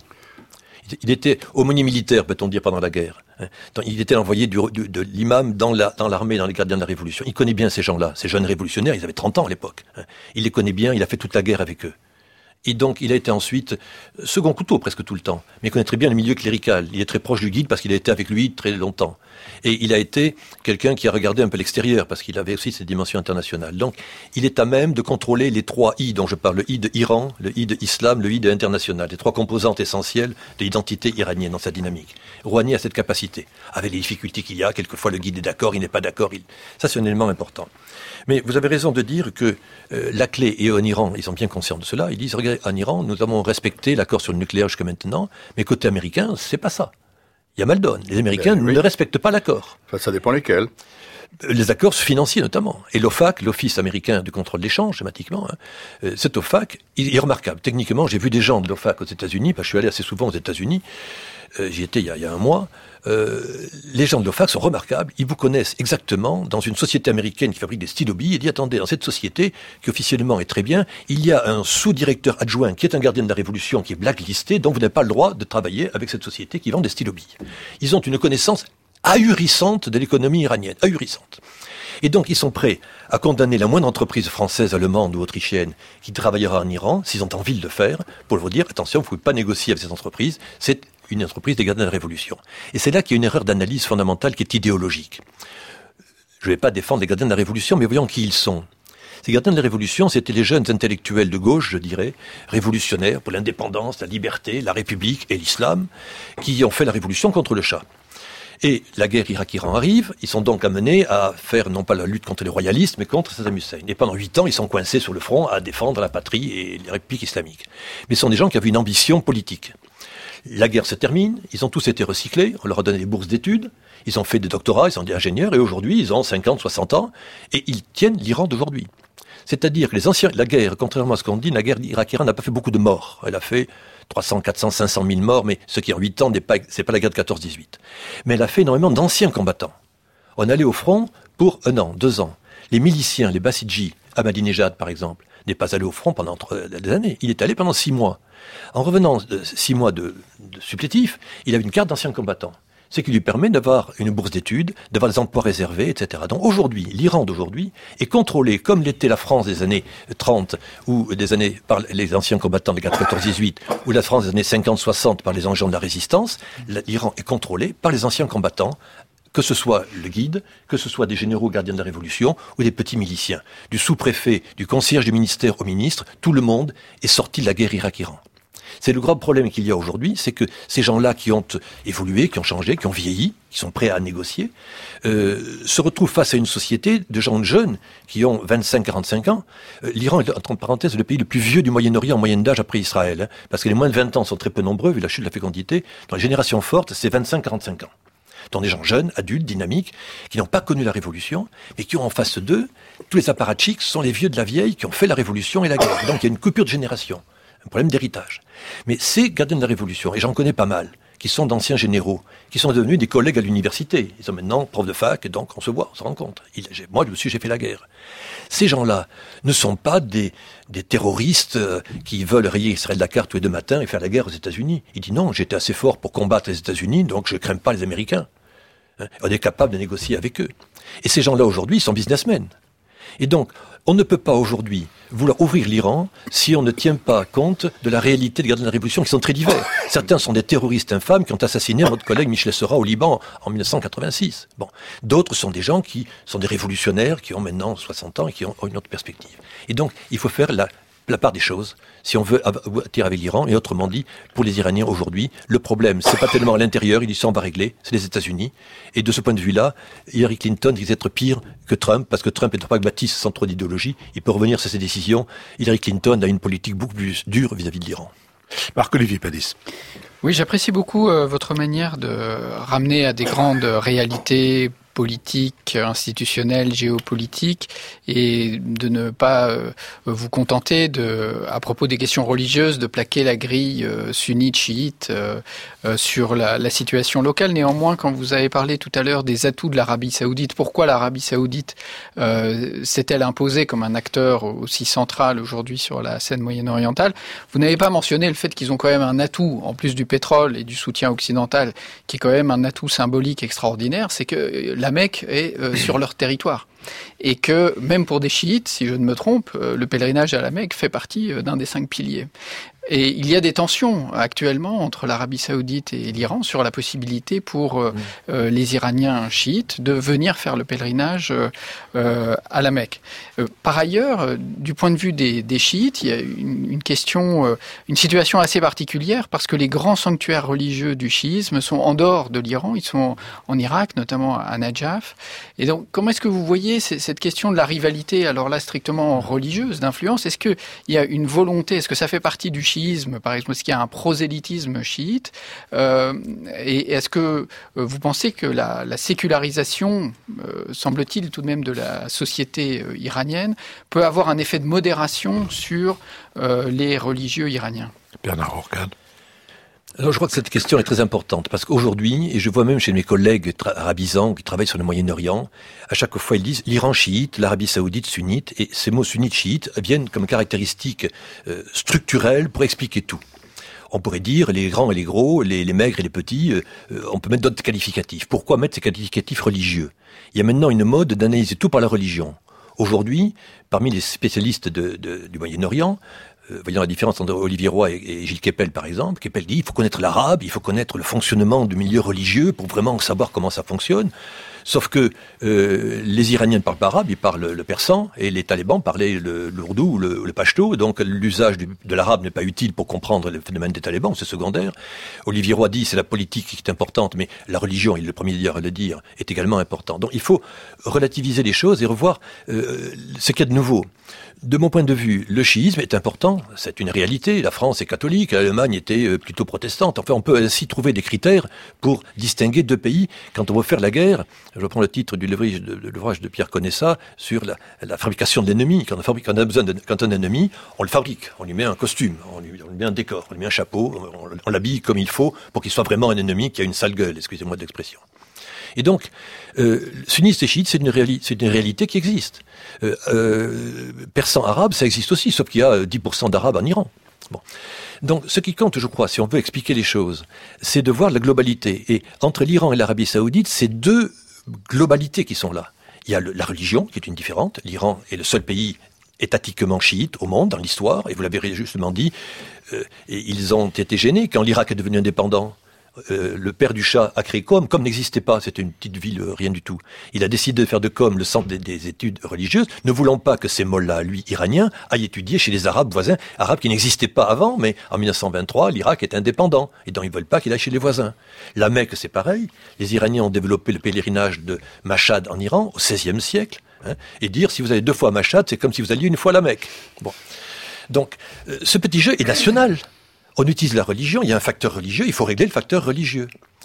Il était aumônier militaire, peut-on dire, pendant la guerre. Il était envoyé du, du, de l'imam dans, la, dans l'armée, dans les gardiens de la Révolution. Il connaît bien ces gens-là, ces jeunes révolutionnaires, ils avaient trente ans à l'époque. Il les connaît bien, il a fait toute la guerre avec eux. Et donc, il a été ensuite second couteau presque tout le temps. Mais il connaît très bien le milieu clérical. Il est très proche du guide parce qu'il a été avec lui très longtemps. Et il a été quelqu'un qui a regardé un peu l'extérieur parce qu'il avait aussi cette dimension internationale. Donc, il est à même de contrôler les trois I dont je parle. Le I de Iran, le I de Islam, le I de international. Les trois composantes essentielles de l'identité iranienne dans sa dynamique. Rouhani a cette capacité. Avec les difficultés qu'il y a, quelquefois le guide est d'accord, il n'est pas d'accord. Il... Ça, c'est un élément important. Mais vous avez raison de dire que euh, la clé, et en Iran, ils sont bien conscients de cela, ils disent, regardez, en Iran, nous avons respecté l'accord sur le nucléaire jusqu'à maintenant, mais côté américain, c'est pas ça. Il y a mal donne. Les Américains ben, oui. ne respectent pas l'accord. Enfin, ça dépend lesquels. Les accords financiers notamment. Et l'OFAC, l'Office américain du contrôle d'échange, schématiquement, hein, euh, cet OFAC, il est remarquable. Techniquement, j'ai vu des gens de l'OFAC aux États-Unis, parce que je suis allé assez souvent aux États-Unis, euh, j'y étais il y, a, il y a un mois, euh, les gens de l'OFAC sont remarquables, ils vous connaissent exactement dans une société américaine qui fabrique des stylos-billes, et dit, attendez, dans cette société, qui officiellement est très bien, il y a un sous-directeur adjoint qui est un gardien de la Révolution, qui est blacklisté, donc vous n'avez pas le droit de travailler avec cette société qui vend des stylos-billes. Ils ont une connaissance ahurissante de l'économie iranienne, ahurissante. Et donc ils sont prêts à condamner la moindre entreprise française, allemande ou autrichienne qui travaillera en Iran, s'ils ont envie de le faire, pour vous dire, attention, vous ne pouvez pas négocier avec cette entreprise, c'est une entreprise des gardiens de la Révolution. Et c'est là qu'il y a une erreur d'analyse fondamentale qui est idéologique. Je ne vais pas défendre les gardiens de la Révolution, mais voyons qui ils sont. Ces gardiens de la Révolution, c'était les jeunes intellectuels de gauche, je dirais, révolutionnaires pour l'indépendance, la liberté, la République et l'islam, qui ont fait la révolution contre le Shah. Et la guerre Irak-Iran arrive, ils sont donc amenés à faire non pas la lutte contre les royalistes, mais contre Saddam Hussein. Et pendant huit ans, ils sont coincés sur le front à défendre la patrie et les républiques islamiques. Mais ce sont des gens qui avaient une ambition politique. La guerre se termine, ils ont tous été recyclés, on leur a donné des bourses d'études, ils ont fait des doctorats, ils sont des ingénieurs, et aujourd'hui, ils ont cinquante, soixante ans, et ils tiennent l'Iran d'aujourd'hui. C'est-à-dire que les anciens, la guerre, contrairement à ce qu'on dit, la guerre Irak-Iran n'a pas fait beaucoup de morts. Elle a fait trois cents, quatre cents, cinq cent mille morts, mais ce qui en huit ans n'est pas, c'est pas la guerre de quatorze dix-huit. Mais elle a fait énormément d'anciens combattants. On allait au front pour un an, deux ans. Les miliciens, les Bassidji, Ahmadinejad par exemple, n'est pas allé au front pendant des années. Il est allé pendant six mois. En revenant de six mois de, de supplétif, il avait une carte d'ancien combattant. Ce qui lui permet d'avoir une bourse d'études, d'avoir des emplois réservés, et cetera. Donc aujourd'hui, l'Iran d'aujourd'hui est contrôlé comme l'était la France des années trente ou des années par les anciens combattants de quatorze dix-huit ou la France des années cinquante soixante par les engins de la résistance. L'Iran est contrôlé par les anciens combattants, que ce soit le guide, que ce soit des généraux gardiens de la Révolution ou des petits miliciens. Du sous-préfet, du concierge du ministère au ministre, tout le monde est sorti de la guerre Irak-Iran. C'est le grand problème qu'il y a aujourd'hui, c'est que ces gens-là qui ont évolué, qui ont changé, qui ont vieilli, qui sont prêts à négocier, euh, se retrouvent face à une société de gens jeunes qui ont vingt-cinq à quarante-cinq ans. Euh, L'Iran est, entre parenthèses, le pays le plus vieux du Moyen-Orient en moyenne d'âge après Israël, hein, parce que les moins de vingt ans sont très peu nombreux, vu la chute de la fécondité. Dans les générations fortes, c'est vingt-cinq à quarante-cinq ans. Donc des gens jeunes, adultes, dynamiques, qui n'ont pas connu la Révolution, mais qui ont en face d'eux, tous les apparatchiks sont les vieux de la vieille qui ont fait la Révolution et la guerre. Donc il y a une coupure de génération. Un problème d'héritage. Mais ces gardiens de la Révolution, et j'en connais pas mal, qui sont d'anciens généraux, qui sont devenus des collègues à l'université. Ils sont maintenant profs de fac, et donc on se voit, on se rencontre. Il, moi, je me suis, j'ai fait la guerre. Ces gens-là ne sont pas des, des terroristes euh, qui veulent rayer Israël de la carte tous les deux matins et faire la guerre aux États-Unis. Il dit non, j'étais assez fort pour combattre les États-Unis, donc je ne crains pas les Américains. Hein, on est capable de négocier avec eux. Et ces gens-là, aujourd'hui, ils sont businessmen. Et donc, on ne peut pas aujourd'hui vouloir ouvrir l'Iran si on ne tient pas compte de la réalité des gardiens de la Révolution qui sont très divers. Certains sont des terroristes infâmes qui ont assassiné notre collègue Michel Serra au Liban en mille neuf cent quatre-vingt-six. Bon. D'autres sont des gens qui sont des révolutionnaires, qui ont maintenant soixante ans et qui ont une autre perspective. Et donc, il faut faire la, la part des choses si on veut aboutir avec l'Iran. Et autrement dit, pour les Iraniens aujourd'hui, le problème, c'est pas tellement à l'intérieur, ils disent ça, on va régler, c'est les États-Unis. Et de ce point de vue-là, Hillary Clinton risque d'être pire que Trump, parce que Trump est un pragmatiste sans trop d'idéologie, il peut revenir sur ses décisions. Hillary Clinton a une politique beaucoup plus dure vis-à-vis de l'Iran. Marc-Olivier Padis. Oui, j'apprécie beaucoup euh, votre manière de ramener à des grandes réalités politique, institutionnelle, géopolitique, et de ne pas euh, vous contenter de, à propos des questions religieuses, de plaquer la grille euh, sunnite, chiite euh, euh, sur la, la situation locale. Néanmoins, quand vous avez parlé tout à l'heure des atouts de l'Arabie Saoudite, pourquoi l'Arabie Saoudite euh, s'est-elle imposée comme un acteur aussi central aujourd'hui sur la scène moyen-orientale? Vous n'avez pas mentionné le fait qu'ils ont quand même un atout, en plus du pétrole et du soutien occidental, qui est quand même un atout symbolique extraordinaire, c'est que la La Mecque est euh, sur leur territoire. et que même pour des chiites, si je ne me trompe, le pèlerinage à la Mecque fait partie d'un des cinq piliers. Et il y a des tensions actuellement entre l'Arabie Saoudite et l'Iran sur la possibilité pour euh, euh, les Iraniens chiites de venir faire le pèlerinage euh, à la Mecque. Euh, par ailleurs, euh, du point de vue des, des chiites, il y a une, une question, euh, une situation assez particulière parce que les grands sanctuaires religieux du chiisme sont en dehors de l'Iran, ils sont en Irak, notamment à Najaf. Et donc, comment est-ce que vous voyez cette question de la rivalité, alors là strictement religieuse, d'influence? Est-ce qu'il y a une volonté, est-ce que ça fait partie du chiisme? Par exemple, est-ce qu'il y a un prosélytisme chiite euh, et est-ce que euh, vous pensez que la, la sécularisation, euh, semble-t-il tout de même, de la société euh, iranienne peut avoir un effet de modération sur euh, les religieux iraniens? Bernard Orcade. Alors je crois que cette question est très importante parce qu'aujourd'hui, et je vois même chez mes collègues tra- arabisants qui travaillent sur le Moyen-Orient, à chaque fois ils disent l'Iran chiite, l'Arabie Saoudite sunnite, et ces mots sunnite chiite viennent comme caractéristique euh, structurelle pour expliquer tout. On pourrait dire les grands et les gros, les, les maigres et les petits, euh, on peut mettre d'autres qualificatifs. Pourquoi mettre ces qualificatifs religieux? Il y a maintenant une mode d'analyser tout par la religion. Aujourd'hui, parmi les spécialistes de, de, du Moyen-Orient, Euh, voyons la différence entre Olivier Roy et, et Gilles Kepel, par exemple. Kepel dit il faut connaître l'arabe, il faut connaître le fonctionnement du milieu religieux pour vraiment savoir comment ça fonctionne. Sauf que euh, les Iraniens ne parlent pas arabe, ils parlent le persan, et les talibans parlaient le, l'ourdou ou le, le pachto, donc l'usage du, de l'arabe n'est pas utile pour comprendre le phénomène des talibans, c'est secondaire. Olivier Roy dit c'est la politique qui est importante, mais la religion, il est le premier d'ailleurs à le dire, est également importante. Donc il faut relativiser les choses et revoir euh, ce qu'il y a de nouveau. De mon point de vue, le chiisme est important, c'est une réalité. La France est catholique, l'Allemagne était plutôt protestante. Enfin, on peut ainsi trouver des critères pour distinguer deux pays. Quand on veut faire la guerre, je reprends le titre du l'ouvrage de, de, l'ouvrage de Pierre Conessa sur la, la fabrication de l'ennemi. Quand on, fabrique, quand on a besoin de, quand on a un ennemi, on le fabrique, on lui met un costume, on lui, on lui met un décor, on lui met un chapeau, on, on l'habille comme il faut pour qu'il soit vraiment un ennemi qui a une sale gueule, excusez-moi de l'expression. Et donc, euh, sunnistes et chiites, c'est une, réali- c'est une réalité qui existe. Euh, euh, persan arabe, ça existe aussi, sauf qu'il y a dix pour cent d'arabes en Iran. Bon. Donc, ce qui compte, je crois, si on veut expliquer les choses, c'est de voir la globalité. Et entre l'Iran et l'Arabie Saoudite, c'est deux globalités qui sont là. Il y a le, la religion, qui est une différente. L'Iran est le seul pays étatiquement chiite au monde, dans l'histoire, et vous l'avez justement dit, euh, et ils ont été gênés quand l'Irak est devenu indépendant. Euh, le père du Shah a créé Qom. Qom n'existait pas, c'était une petite ville, euh, rien du tout. Il a décidé de faire de Qom le centre des, des études religieuses, ne voulant pas que ces mollahs, lui, iraniens, aillent étudier chez les Arabes voisins, Arabes qui n'existaient pas avant, mais en dix-neuf cent vingt-trois, l'Irak est indépendant, et donc ils ne veulent pas qu'il aille chez les voisins. La Mecque, c'est pareil. Les Iraniens ont développé le pèlerinage de Mashhad en Iran, au seizième siècle, hein, et dire, si vous allez deux fois à Mashhad, c'est comme si vous alliez une fois à la Mecque. Bon. Donc, euh, ce petit jeu est national. On utilise la religion, il y a un facteur religieux, il faut régler le facteur religieux.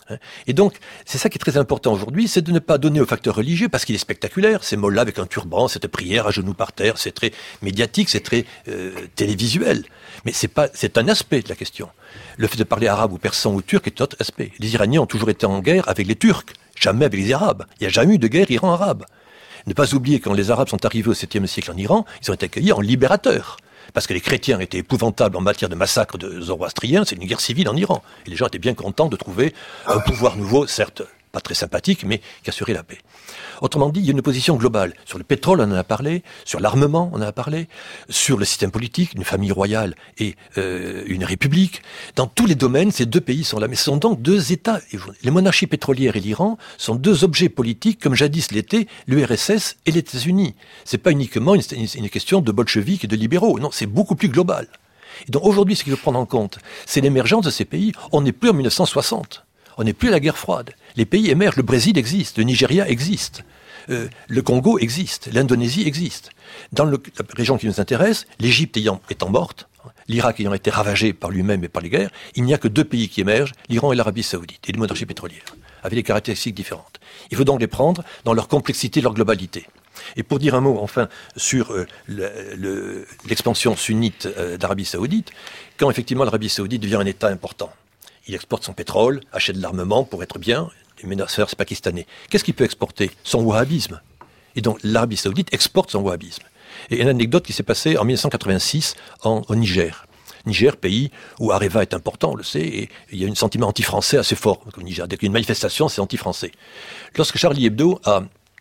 Et donc, c'est ça qui est très important aujourd'hui, c'est de ne pas donner au facteur religieux, parce qu'il est spectaculaire, ces mots-là avec un turban, cette prière à genoux par terre, c'est très médiatique, c'est très euh, télévisuel. Mais c'est pas, c'est un aspect de la question. Le fait de parler arabe ou persan ou turc est un autre aspect. Les Iraniens ont toujours été en guerre avec les Turcs, jamais avec les Arabes. Il n'y a jamais eu de guerre Iran-Arabe. Ne pas oublier, quand les Arabes sont arrivés au septième siècle en Iran, ils ont été accueillis en libérateurs. Parce que les chrétiens étaient épouvantables en matière de massacre de zoroastriens, c'est une guerre civile en Iran. Et les gens étaient bien contents de trouver un pouvoir nouveau, certes pas très sympathique, mais qui assurait la paix. Autrement dit, il y a une position globale. Sur le pétrole, on en a parlé, sur l'armement, on en a parlé, sur le système politique, une famille royale et euh, une république. Dans tous les domaines, ces deux pays sont là. Mais ce sont donc deux États. Les monarchies pétrolières et l'Iran sont deux objets politiques, comme jadis l'étaient l'U R S S et les États-Unis. C'est pas uniquement une, une question de bolcheviques et de libéraux. Non, c'est beaucoup plus global. Et donc aujourd'hui, ce qu'il faut prendre en compte, c'est l'émergence de ces pays. On n'est plus en mille neuf cent soixante. On n'est plus à la guerre froide. Les pays émergent. Le Brésil existe, le Nigeria existe, euh, le Congo existe, l'Indonésie existe. Dans le, la région qui nous intéresse, l'Égypte ayant, étant morte, l'Irak ayant été ravagé par lui-même et par les guerres, il n'y a que deux pays qui émergent, l'Iran et l'Arabie Saoudite, et les monarchies pétrolières, avec des caractéristiques différentes. Il faut donc les prendre dans leur complexité, leur globalité. Et pour dire un mot, enfin, sur euh, le, le, l'expansion sunnite euh, d'Arabie Saoudite, quand effectivement l'Arabie Saoudite devient un État important, il exporte son pétrole, achète de l'armement pour être bien, les menaceurs pakistanais. Qu'est-ce qu'il peut exporter? Son wahhabisme. Et donc l'Arabie Saoudite exporte son wahhabisme. Et une anecdote qui s'est passée en mille neuf cent quatre-vingt-six en, au Niger. Niger, pays où Areva est important, on le sait, et il y a un sentiment anti-français assez fort au Niger. Dès qu'il y a une manifestation, c'est anti-français. Lorsque Charlie Hebdo a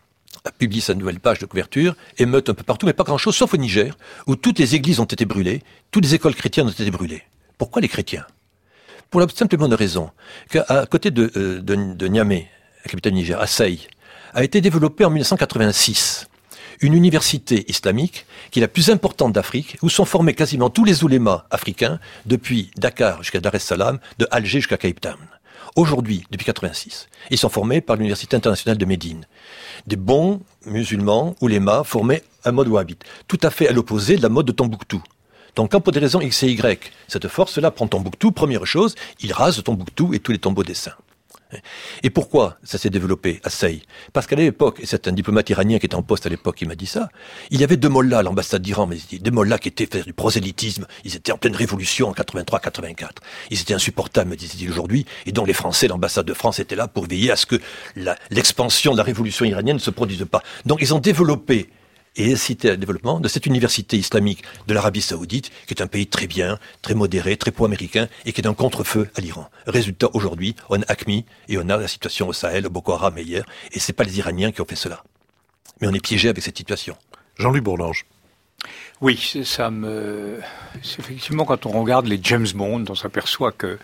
a publié sa nouvelle page de couverture, émeute un peu partout, mais pas grand-chose, sauf au Niger, où toutes les églises ont été brûlées, toutes les écoles chrétiennes ont été brûlées. Pourquoi les chrétiens? Pour la simple bonne raison qu'à côté de, euh, de, de Niamey, la capitale du Niger, à Saï, a été développée en mille neuf cent quatre-vingt-six une université islamique qui est la plus importante d'Afrique, où sont formés quasiment tous les oulémas africains, depuis Dakar jusqu'à Dar es Salaam, de Alger jusqu'à Cape Town. Aujourd'hui, depuis quatre-vingt-six, ils sont formés par l'Université internationale de Médine. Des bons musulmans, oulémas, formés à mode wahhabite, tout à fait à l'opposé de la mode de Tombouctou. Donc, quand pour des raisons X et Y, cette force-là prend Tombouctou, première chose, il rase Tombouctou et tous les tombeaux des saints. Et pourquoi ça s'est développé à Saï? Parce qu'à l'époque, et c'est un diplomate iranien qui était en poste à l'époque qui m'a dit ça, il y avait deux mollahs à l'ambassade d'Iran, mais des mollahs qui étaient faire du prosélytisme, ils étaient en pleine révolution en quatre-vingt-trois quatre-vingt-quatre. Ils étaient insupportables, me disait-il aujourd'hui, et donc les Français, l'ambassade de France était là pour veiller à ce que la, l'expansion de la révolution iranienne ne se produise pas. Donc ils ont développé et incité à le développement de cette université islamique de l'Arabie Saoudite, qui est un pays très bien, très modéré, très pro-américain, et qui est un contre-feu à l'Iran. Résultat, aujourd'hui, on a AQMI, et on a la situation au Sahel, Boko Haram et hier, et c'est pas les Iraniens qui ont fait cela. Mais on est piégé avec cette situation. Jean-Louis Bourlange. Oui, ça me. C'est effectivement, quand on regarde les James Bond, on s'aperçoit que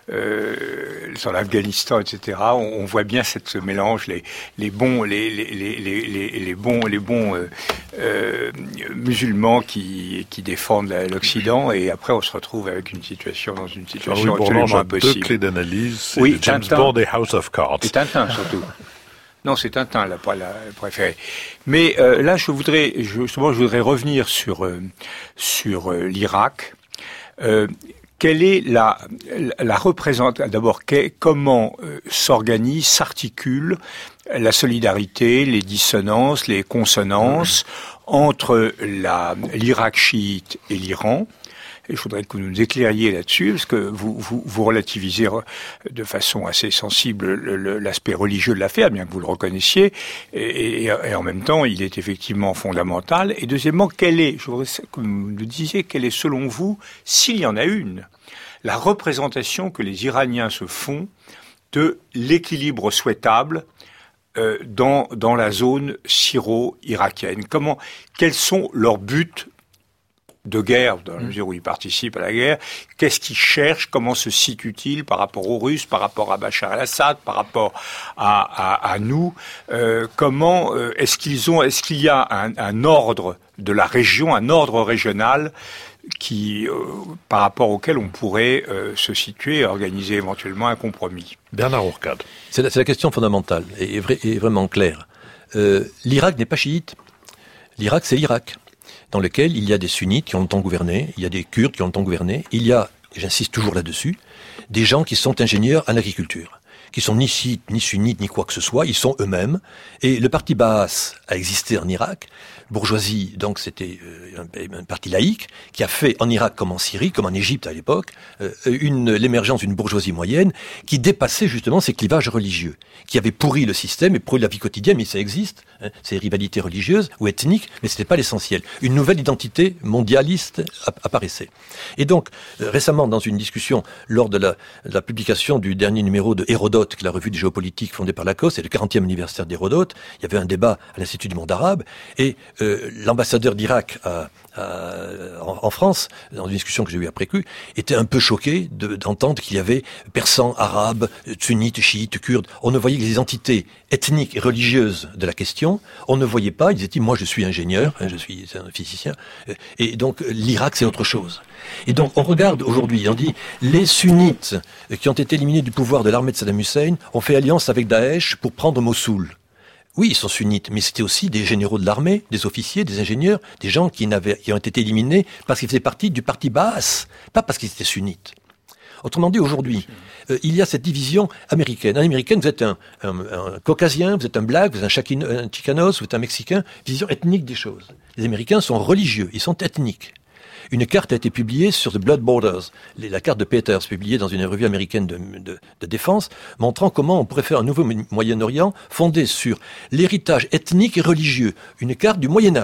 euh, sur l'Afghanistan, et cetera, on, on voit bien cette, ce mélange, les, les bons, les, les, les, les, les bons, les bons euh, euh, musulmans qui, qui défendent l'Occident, et après on se retrouve avec une situation dans une situation absolument impossible. Deux clés d'analyse, c'est oui, James Tintin, Bond et House of Cards. Et Tintin surtout. Non, c'est Tintin, la, la préférée. Mais euh, là, je voudrais, justement, je voudrais revenir sur euh, sur euh, l'Irak. Euh, quelle est la la représentation? D'abord, que, comment euh, s'organise, s'articule la solidarité, les dissonances, les consonances mmh. entre la l'Irak chiite et l'Iran? Et je voudrais que vous nous éclairiez là-dessus, parce que vous, vous, vous relativisez de façon assez sensible le, le, l'aspect religieux de l'affaire, bien que vous le reconnaissiez, et, et, et en même temps, il est effectivement fondamental. Et deuxièmement, quelle est, je voudrais que vous nous disiez, quelle est selon vous, s'il y en a une, la représentation que les Iraniens se font de l'équilibre souhaitable euh, dans, dans la zone syro-irakienne? Comment, quels sont leurs buts de guerre, dans la mesure où ils participent à la guerre? Qu'est-ce qu'ils cherchent? Comment se situent-ils par rapport aux Russes, par rapport à Bachar el-Assad, par rapport à, à, à nous? euh, Comment euh, est-ce qu'ils ont, est-ce qu'il y a un, un ordre de la région, un ordre régional qui, euh, par rapport auquel on pourrait euh, se situer et organiser éventuellement un compromis? Bernard Ourcade. C'est la, c'est la question fondamentale et, et, vrai, et vraiment claire. Euh, L'Irak n'est pas chiite. L'Irak, c'est l'Irak, dans lequel il y a des sunnites qui ont longtemps gouverné, il y a des kurdes qui ont longtemps gouverné, il y a, et j'insiste toujours là-dessus, des gens qui sont ingénieurs en agriculture, qui sont ni chiites, ni sunnites, ni quoi que ce soit, ils sont eux-mêmes. Et le parti Baas a existé en Irak, bourgeoisie, donc c'était un, un parti laïque, qui a fait en Irak comme en Syrie, comme en Égypte à l'époque, une, l'émergence d'une bourgeoisie moyenne qui dépassait justement ces clivages religieux, qui avait pourri le système et pourri la vie quotidienne, mais ça existe, hein, ces rivalités religieuses ou ethniques, mais c'était pas l'essentiel. Une nouvelle identité mondialiste apparaissait. Et donc, euh, récemment, dans une discussion lors de la, de la publication du dernier numéro de Hérodote, qui est la revue de géopolitique fondée par Lacoste, c'est le quarantième anniversaire d'Hérodote, il y avait un débat à l'Institut du monde arabe, et euh, l'ambassadeur d'Irak à, à, en, en France, dans une discussion que j'ai eue après coup, était un peu choqué de, d'entendre qu'il y avait persans, arabes, sunnites, chiites, kurdes. On ne voyait que les entités ethniques et religieuses de la question. On ne voyait pas, il disait, moi je suis ingénieur, hein, je suis un physicien, et donc l'Irak c'est autre chose. Et donc on regarde aujourd'hui, on dit, les sunnites qui ont été éliminés du pouvoir de l'armée de Saddam Hussein ont fait alliance avec Daesh pour prendre Mossoul. Oui, ils sont sunnites, mais c'était aussi des généraux de l'armée, des officiers, des ingénieurs, des gens qui, n'avaient, qui ont été éliminés parce qu'ils faisaient partie du parti Baas, pas parce qu'ils étaient sunnites. Autrement dit, aujourd'hui, euh, il y a cette division américaine. Un américain, vous êtes un, un, un caucasien, vous êtes un black, vous êtes un, chakino, un chicanos, vous êtes un mexicain, vision ethnique des choses. Les Américains sont religieux, ils sont ethniques. Une carte a été publiée sur The Blood Borders, la carte de Peters, publiée dans une revue américaine de, de, de défense, montrant comment on pourrait faire un nouveau Moyen-Orient fondé sur l'héritage ethnique et religieux. Une carte du Moyen-Âge.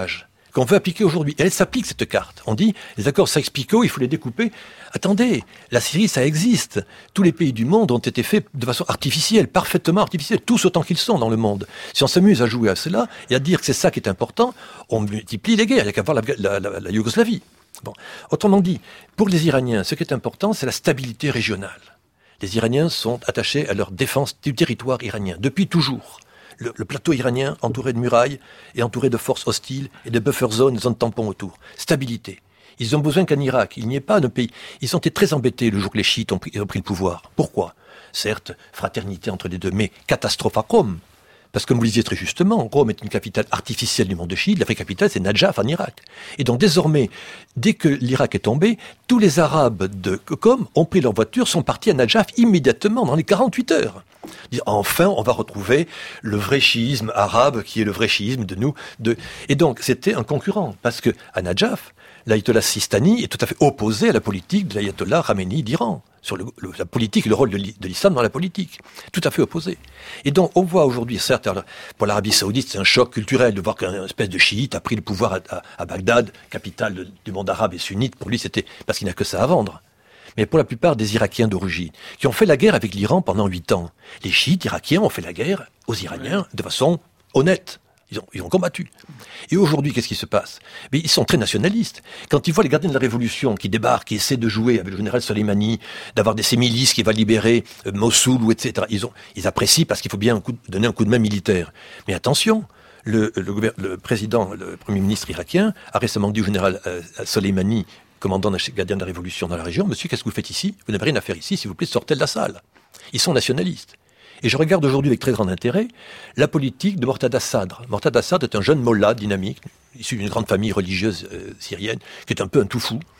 qu'on veut appliquer aujourd'hui. Et elle s'applique, cette carte. On dit, les accords Sykes-Picot, il faut les découper. Attendez, la Syrie, ça existe. Tous les pays du monde ont été faits de façon artificielle, parfaitement artificielle, tous autant qu'ils sont dans le monde. Si on s'amuse à jouer à cela et à dire que c'est ça qui est important, on multiplie les guerres. Il n'y a qu'à voir la, la, la, la Yougoslavie. Bon. Autrement dit, pour les Iraniens, ce qui est important, c'est la stabilité régionale. Les Iraniens sont attachés à leur défense du territoire iranien, depuis toujours. Le, le plateau iranien, entouré de murailles et entouré de forces hostiles et de buffer zones, de zones tampons autour. Stabilité. Ils ont besoin qu'en Irak, il n'y ait pas un pays. Ils ont été très embêtés le jour que les chiites ont pris, ont pris le pouvoir. Pourquoi ? Certes, fraternité entre les deux, mais catastrophe à Rome. Parce que, comme vous le disiez très justement, Rome est une capitale artificielle du monde chiite, la vraie capitale c'est Najaf en Irak. Et donc désormais, dès que l'Irak est tombé, tous les Arabes de Qom ont pris leur voiture, sont partis à Najaf immédiatement, dans les quarante-huit heures. Enfin, on va retrouver le vrai chiisme arabe, qui est le vrai chiisme de nous. De... Et donc, c'était un concurrent, parce que à Najaf, l'ayatollah Sistani est tout à fait opposé à la politique de l'ayatollah Khamenei d'Iran, sur le, le, la politique et le rôle de l'islam dans la politique. Tout à fait opposé. Et donc, on voit aujourd'hui, certes, pour l'Arabie Saoudite, c'est un choc culturel de voir qu'un espèce de chiite a pris le pouvoir à, à, à Bagdad, capitale de, du monde arabe et sunnite. Pour lui, c'était parce qu'il n'a que ça à vendre. Mais pour la plupart des Irakiens d'origine, qui ont fait la guerre avec l'Iran pendant huit ans, les chiites irakiens ont fait la guerre aux Iraniens de façon honnête. Ils ont, ils ont combattu. Et aujourd'hui, qu'est-ce qui se passe ? Mais ils sont très nationalistes. Quand ils voient les gardiens de la Révolution qui débarquent, qui essaient de jouer avec le général Soleimani, d'avoir des ces milices qui va libérer euh, Mossoul, ou et cetera, ils, ont, ils apprécient parce qu'il faut bien un coup de, donner un coup de main militaire. Mais attention, le, le, le, le président, le premier ministre irakien, a récemment dit au général euh, Soleimani, commandant des gardiens de la Révolution dans la région, « Monsieur, qu'est-ce que vous faites ici ? Vous n'avez rien à faire ici, s'il vous plaît, sortez de la salle. » Ils sont nationalistes. Et je regarde aujourd'hui avec très grand intérêt la politique de Mortada Sadr. Mortada Sadr est un jeune mollah dynamique, issu d'une grande famille religieuse euh, syrienne, qui est un peu un tout fou,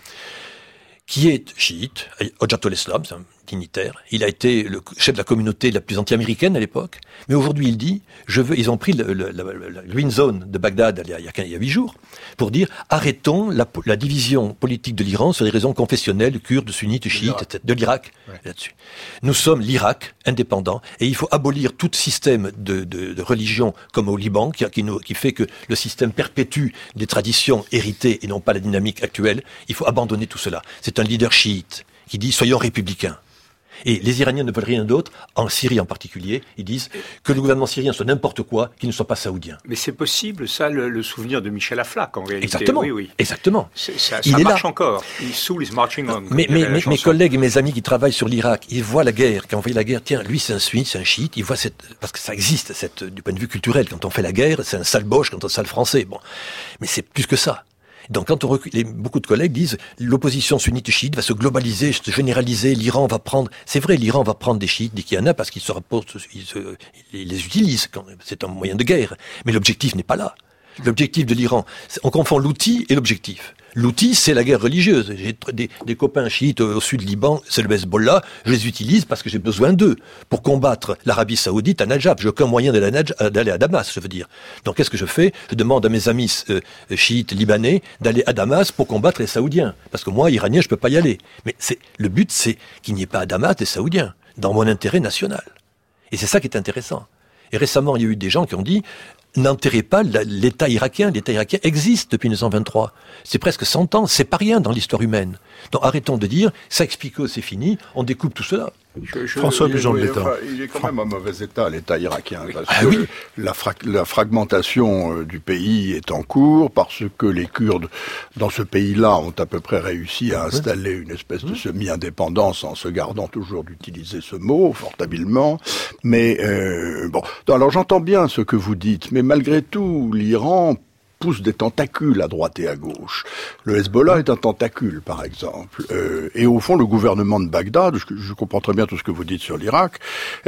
qui est chiite, Hojatul Islam, c'est un dignitaire. Il a été le chef de la communauté la plus anti-américaine à l'époque. Mais aujourd'hui, il dit, je veux, ils ont pris le, le, la, la green zone de Bagdad il y a, il y a huit jours pour dire, arrêtons la, la division politique de l'Iran sur des raisons confessionnelles, kurdes, sunnites, chiites, de l'Irak, ouais. Là-dessus. Nous sommes l'Irak, indépendant, et il faut abolir tout système de, de, de religion comme au Liban, qui, qui, nous, qui fait que le système perpétue des traditions héritées et non pas la dynamique actuelle. Il faut abandonner tout cela. C'est un leader chiite qui dit, soyons républicains. Et les Iraniens ne veulent rien d'autre, en Syrie en particulier. Ils disent que le gouvernement syrien soit n'importe quoi, qu'il ne soit pas saoudien. Mais c'est possible, ça, le, le souvenir de Michel Aflaq, en réalité. Exactement. Oui, oui. Exactement. C'est, ça il ça est marche là. encore. Soul is marching on. Mais, mais, mais mes collègues et mes amis qui travaillent sur l'Irak, ils voient la guerre. Quand on fait la guerre, tiens, lui c'est un sunnite, c'est un chiite. Ils voient cette, parce que ça existe, cette, du point de vue culturel. Quand on fait la guerre, c'est un sale boche, quand on sale français. Bon, mais c'est plus que ça. Donc quand on recule, les, beaucoup de collègues disent l'opposition sunnite chiite va se globaliser, se généraliser, l'Iran va prendre, c'est vrai, l'Iran va prendre des chiites dès qu'il y en a parce qu'ils se rapportent, ils, se, ils les utilisent, quand c'est un moyen de guerre. Mais l'objectif n'est pas là. L'objectif de l'Iran, on confond l'outil et l'objectif. L'outil, c'est la guerre religieuse. J'ai des, des copains chiites au sud du Liban, c'est le Hezbollah, je les utilise parce que j'ai besoin d'eux pour combattre l'Arabie Saoudite à Najaf. J'ai aucun moyen d'aller à, Najaf, d'aller à Damas, je veux dire. Donc qu'est-ce que je fais ? Je demande à mes amis euh, chiites libanais d'aller à Damas pour combattre les Saoudiens. Parce que moi, Iranien, je peux pas y aller. Mais c'est, le but, c'est qu'il n'y ait pas à Damas des Saoudiens, dans mon intérêt national. Et c'est ça qui est intéressant. Et récemment, il y a eu des gens qui ont dit n'enterrez pas l'État irakien. L'État irakien existe depuis mille neuf cent vingt-trois. C'est presque cent ans, c'est pas rien dans l'histoire humaine. Donc arrêtons de dire, ça explique que c'est fini, on découpe tout cela. Je, je, François il, Bujon de il, l'État. Il est quand même en mauvais état, l'État irakien. Parce ah, que oui. la, fra- la fragmentation du pays est en cours, parce que les Kurdes, dans ce pays-là, ont à peu près réussi à installer une espèce de semi-indépendance en se gardant toujours d'utiliser ce mot, fort habilement. Mais, euh, bon. Alors j'entends bien ce que vous dites, mais malgré tout, l'Iran pousse des tentacules à droite et à gauche. Le Hezbollah est un tentacule, par exemple. Euh, et au fond, le gouvernement de Bagdad, je, je comprends très bien tout ce que vous dites sur l'Irak,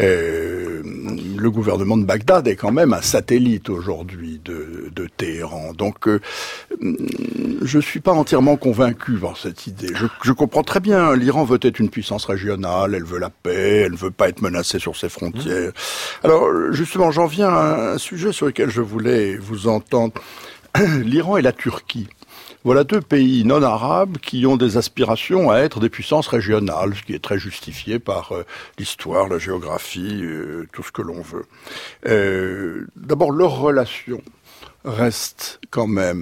euh, le gouvernement de Bagdad est quand même un satellite aujourd'hui de, de Téhéran. Donc, euh, je suis pas entièrement convaincu par cette idée. Je, je comprends très bien, l'Iran veut être une puissance régionale, elle veut la paix, elle ne veut pas être menacée sur ses frontières. Alors, justement, j'en viens à un sujet sur lequel je voulais vous entendre. L'Iran et la Turquie. Voilà deux pays non arabes qui ont des aspirations à être des puissances régionales, ce qui est très justifié par euh, l'histoire, la géographie, euh, tout ce que l'on veut. Euh, d'abord, leur relation reste quand même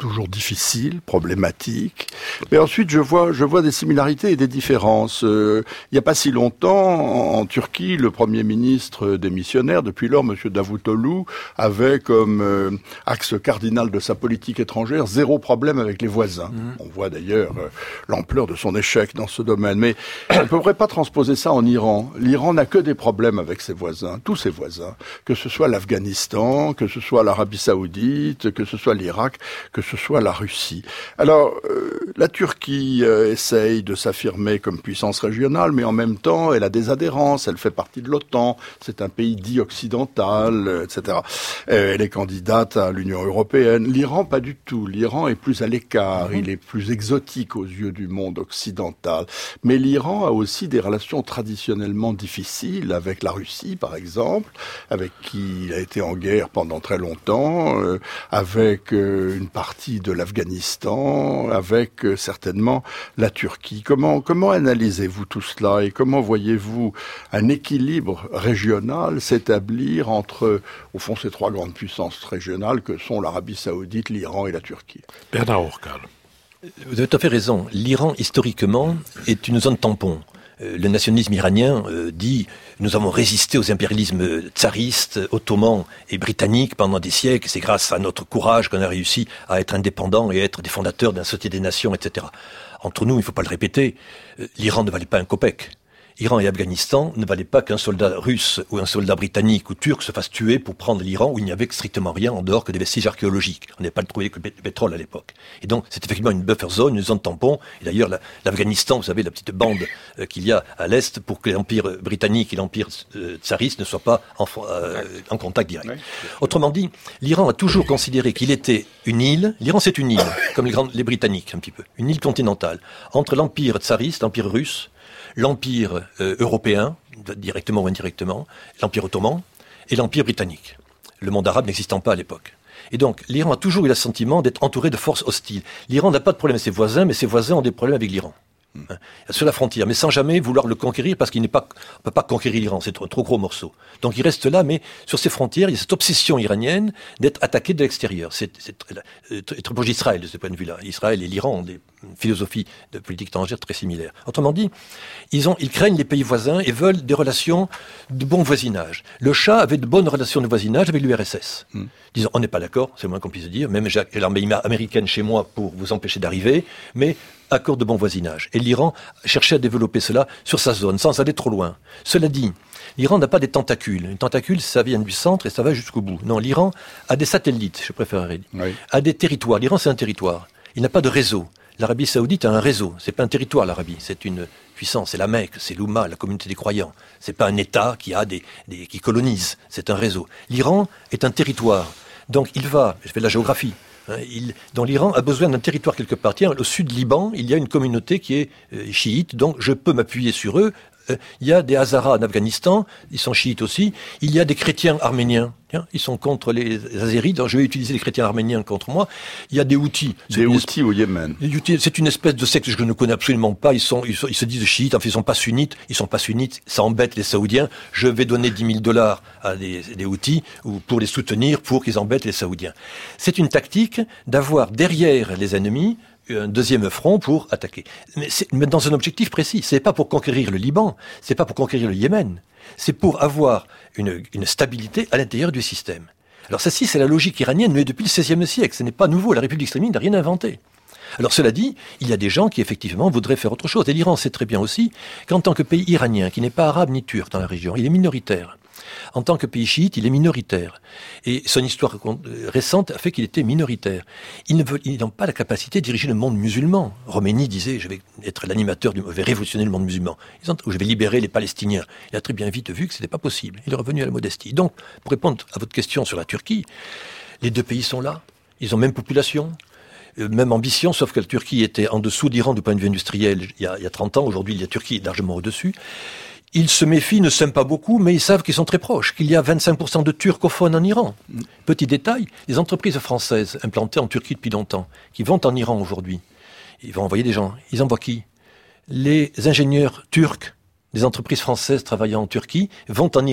toujours difficile, problématique. Mais ensuite, je vois, je vois des similarités et des différences. Euh, il n'y a pas si longtemps, en, en Turquie, le Premier ministre démissionnaire, depuis lors, M. Davutoglu, avait comme euh, axe cardinal de sa politique étrangère zéro problème avec les voisins. Mmh. On voit d'ailleurs euh, l'ampleur de son échec dans ce domaine. Mais on ne pourrait pas transposer ça en Iran. L'Iran n'a que des problèmes avec ses voisins, tous ses voisins, que ce soit l'Afghanistan, que ce soit l'Arabie Saoudite, que ce soit l'Irak, que ce soit la Russie. Alors, euh, la Turquie euh, essaye de s'affirmer comme puissance régionale, mais en même temps, elle a des adhérences, elle fait partie de l'OTAN, c'est un pays dit occidental, euh, et cetera. Euh, elle est candidate à l'Union européenne. L'Iran, pas du tout. L'Iran est plus à l'écart, mmh. il est plus exotique aux yeux du monde occidental. Mais l'Iran a aussi des relations traditionnellement difficiles avec la Russie, par exemple, avec qui il a été en guerre pendant très longtemps, euh, avec euh, une partie de l'Afghanistan, avec euh, certainement la Turquie. Comment, comment analysez-vous tout cela et comment voyez-vous un équilibre régional s'établir entre, au fond, ces trois grandes puissances régionales que sont l'Arabie Saoudite, l'Iran et la Turquie? Bernard Hourcade. Vous avez tout à fait raison. L'Iran, historiquement, est une zone tampon. Le nationalisme iranien euh, dit « Nous avons résisté aux impérialismes tsaristes, ottomans et britanniques pendant des siècles. C'est grâce à notre courage qu'on a réussi à être indépendants et à être des fondateurs d'une société des nations, et cetera » Entre nous, il ne faut pas le répéter, euh, l'Iran ne valait pas un copec. Iran et Afghanistan ne valaient pas qu'un soldat russe ou un soldat britannique ou turc se fasse tuer pour prendre l'Iran où il n'y avait strictement rien en dehors que des vestiges archéologiques. On n'avait pas trouvé que le pétrole à l'époque. Et donc, c'est effectivement une buffer zone, une zone tampon. Et d'ailleurs, la, l'Afghanistan, vous savez, la petite bande euh, qu'il y a à l'est pour que l'empire britannique et l'empire euh, tsariste ne soient pas en, euh, en contact direct. Oui. Autrement dit, l'Iran a toujours considéré qu'il était une île. L'Iran, c'est une île, comme les, grands, les Britanniques, un petit peu. Une île continentale. Entre l'empire tsariste, l'empire russe, l'empire euh, européen, directement ou indirectement, l'empire ottoman et l'empire britannique, le monde arabe n'existant pas à l'époque. Et donc, l'Iran a toujours eu le sentiment d'être entouré de forces hostiles. L'Iran n'a pas de problème avec ses voisins, mais ses voisins ont des problèmes avec l'Iran. Hein, sur la frontière, mais sans jamais vouloir le conquérir, parce qu'il n'est pas, on peut pas conquérir l'Iran, c'est un trop gros morceau. Donc il reste là, mais sur ses frontières, il y a cette obsession iranienne d'être attaqué de l'extérieur. C'est, c'est très, très proche d'Israël de ce point de vue-là. Israël et l'Iran ont des philosophies de politique étrangère très similaires. Autrement dit, ils ont, ils craignent les pays voisins et veulent des relations de bon voisinage. Le Shah avait de bonnes relations de voisinage avec l'U R S S. Mm. Disons, on n'est pas d'accord, c'est le moins qu'on puisse dire. Même j'ai l'armée américaine chez moi pour vous empêcher d'arriver, mais accord de bon voisinage. Et l'Iran cherchait à développer cela sur sa zone, sans aller trop loin. Cela dit, l'Iran n'a pas des tentacules. Une tentacule, ça vient du centre et ça va jusqu'au bout. Non, l'Iran a des satellites, je préférerais dire. Oui. A des territoires. L'Iran, c'est un territoire. Il n'a pas de réseau. L'Arabie Saoudite a un réseau. C'est pas un territoire, l'Arabie. C'est une puissance. C'est la Mecque, c'est l'Oumma, la communauté des croyants. C'est pas un État qui a des, des qui colonise. C'est un réseau. L'Iran est un territoire. Donc il va, je fais de la géographie, hein, il, dont l'Iran a besoin d'un territoire quelque part. Tiens, au sud Liban, il y a une communauté qui est euh, chiite, donc je peux m'appuyer sur eux. Euh, il y a des Hazaras en Afghanistan, ils sont chiites aussi. Il y a des chrétiens arméniens, tiens, ils sont contre les Azéris, donc je vais utiliser les chrétiens arméniens contre moi. Il y a des Houthis. Des Houthis au Yémen. Les Houthis, c'est une espèce de secte que je ne connais absolument pas. Ils sont, ils, sont, ils se disent chiites, en fait ils sont pas sunnites. Ils sont pas sunnites, ça embête les Saoudiens. Je vais donner dix mille dollars à des, des Houthis ou pour les soutenir, pour qu'ils embêtent les Saoudiens. C'est une tactique d'avoir derrière les ennemis un deuxième front pour attaquer. Mais, c'est, mais dans un objectif précis. C'est pas pour conquérir le Liban, c'est pas pour conquérir le Yémen. C'est pour avoir une, une stabilité à l'intérieur du système. Alors ceci, c'est la logique iranienne, mais depuis le seizième siècle. Ce n'est pas nouveau. La République islamique n'a rien inventé. Alors cela dit, il y a des gens qui effectivement voudraient faire autre chose. Et l'Iran sait très bien aussi qu'en tant que pays iranien, qui n'est pas arabe ni turc dans la région, il est minoritaire. En tant que pays chiite, il est minoritaire. Et son histoire récente a fait qu'il était minoritaire. Ils ne veulent, ils n'ont pas la capacité de diriger le monde musulman. Khomeini disait, je vais être l'animateur, du, je vais révolutionner le monde musulman. Ils ont, je vais libérer les Palestiniens. Il a très bien vite vu que ce n'était pas possible. Il est revenu à la modestie. Donc, pour répondre à votre question sur la Turquie, les deux pays sont là. Ils ont même population. Même ambition, sauf que la Turquie était en dessous d'Iran du point de vue industriel il y a, il y a trente ans. Aujourd'hui, la Turquie est largement au-dessus. Ils se méfient, ne s'aiment pas beaucoup, mais ils savent qu'ils sont très proches, qu'il y a vingt-cinq pour cent de turcophones en Iran. Petit détail, les entreprises françaises implantées en Turquie depuis longtemps, qui vont en Iran aujourd'hui, ils vont envoyer des gens. Ils envoient qui? Les ingénieurs turcs des entreprises françaises travaillant en Turquie vont en Iran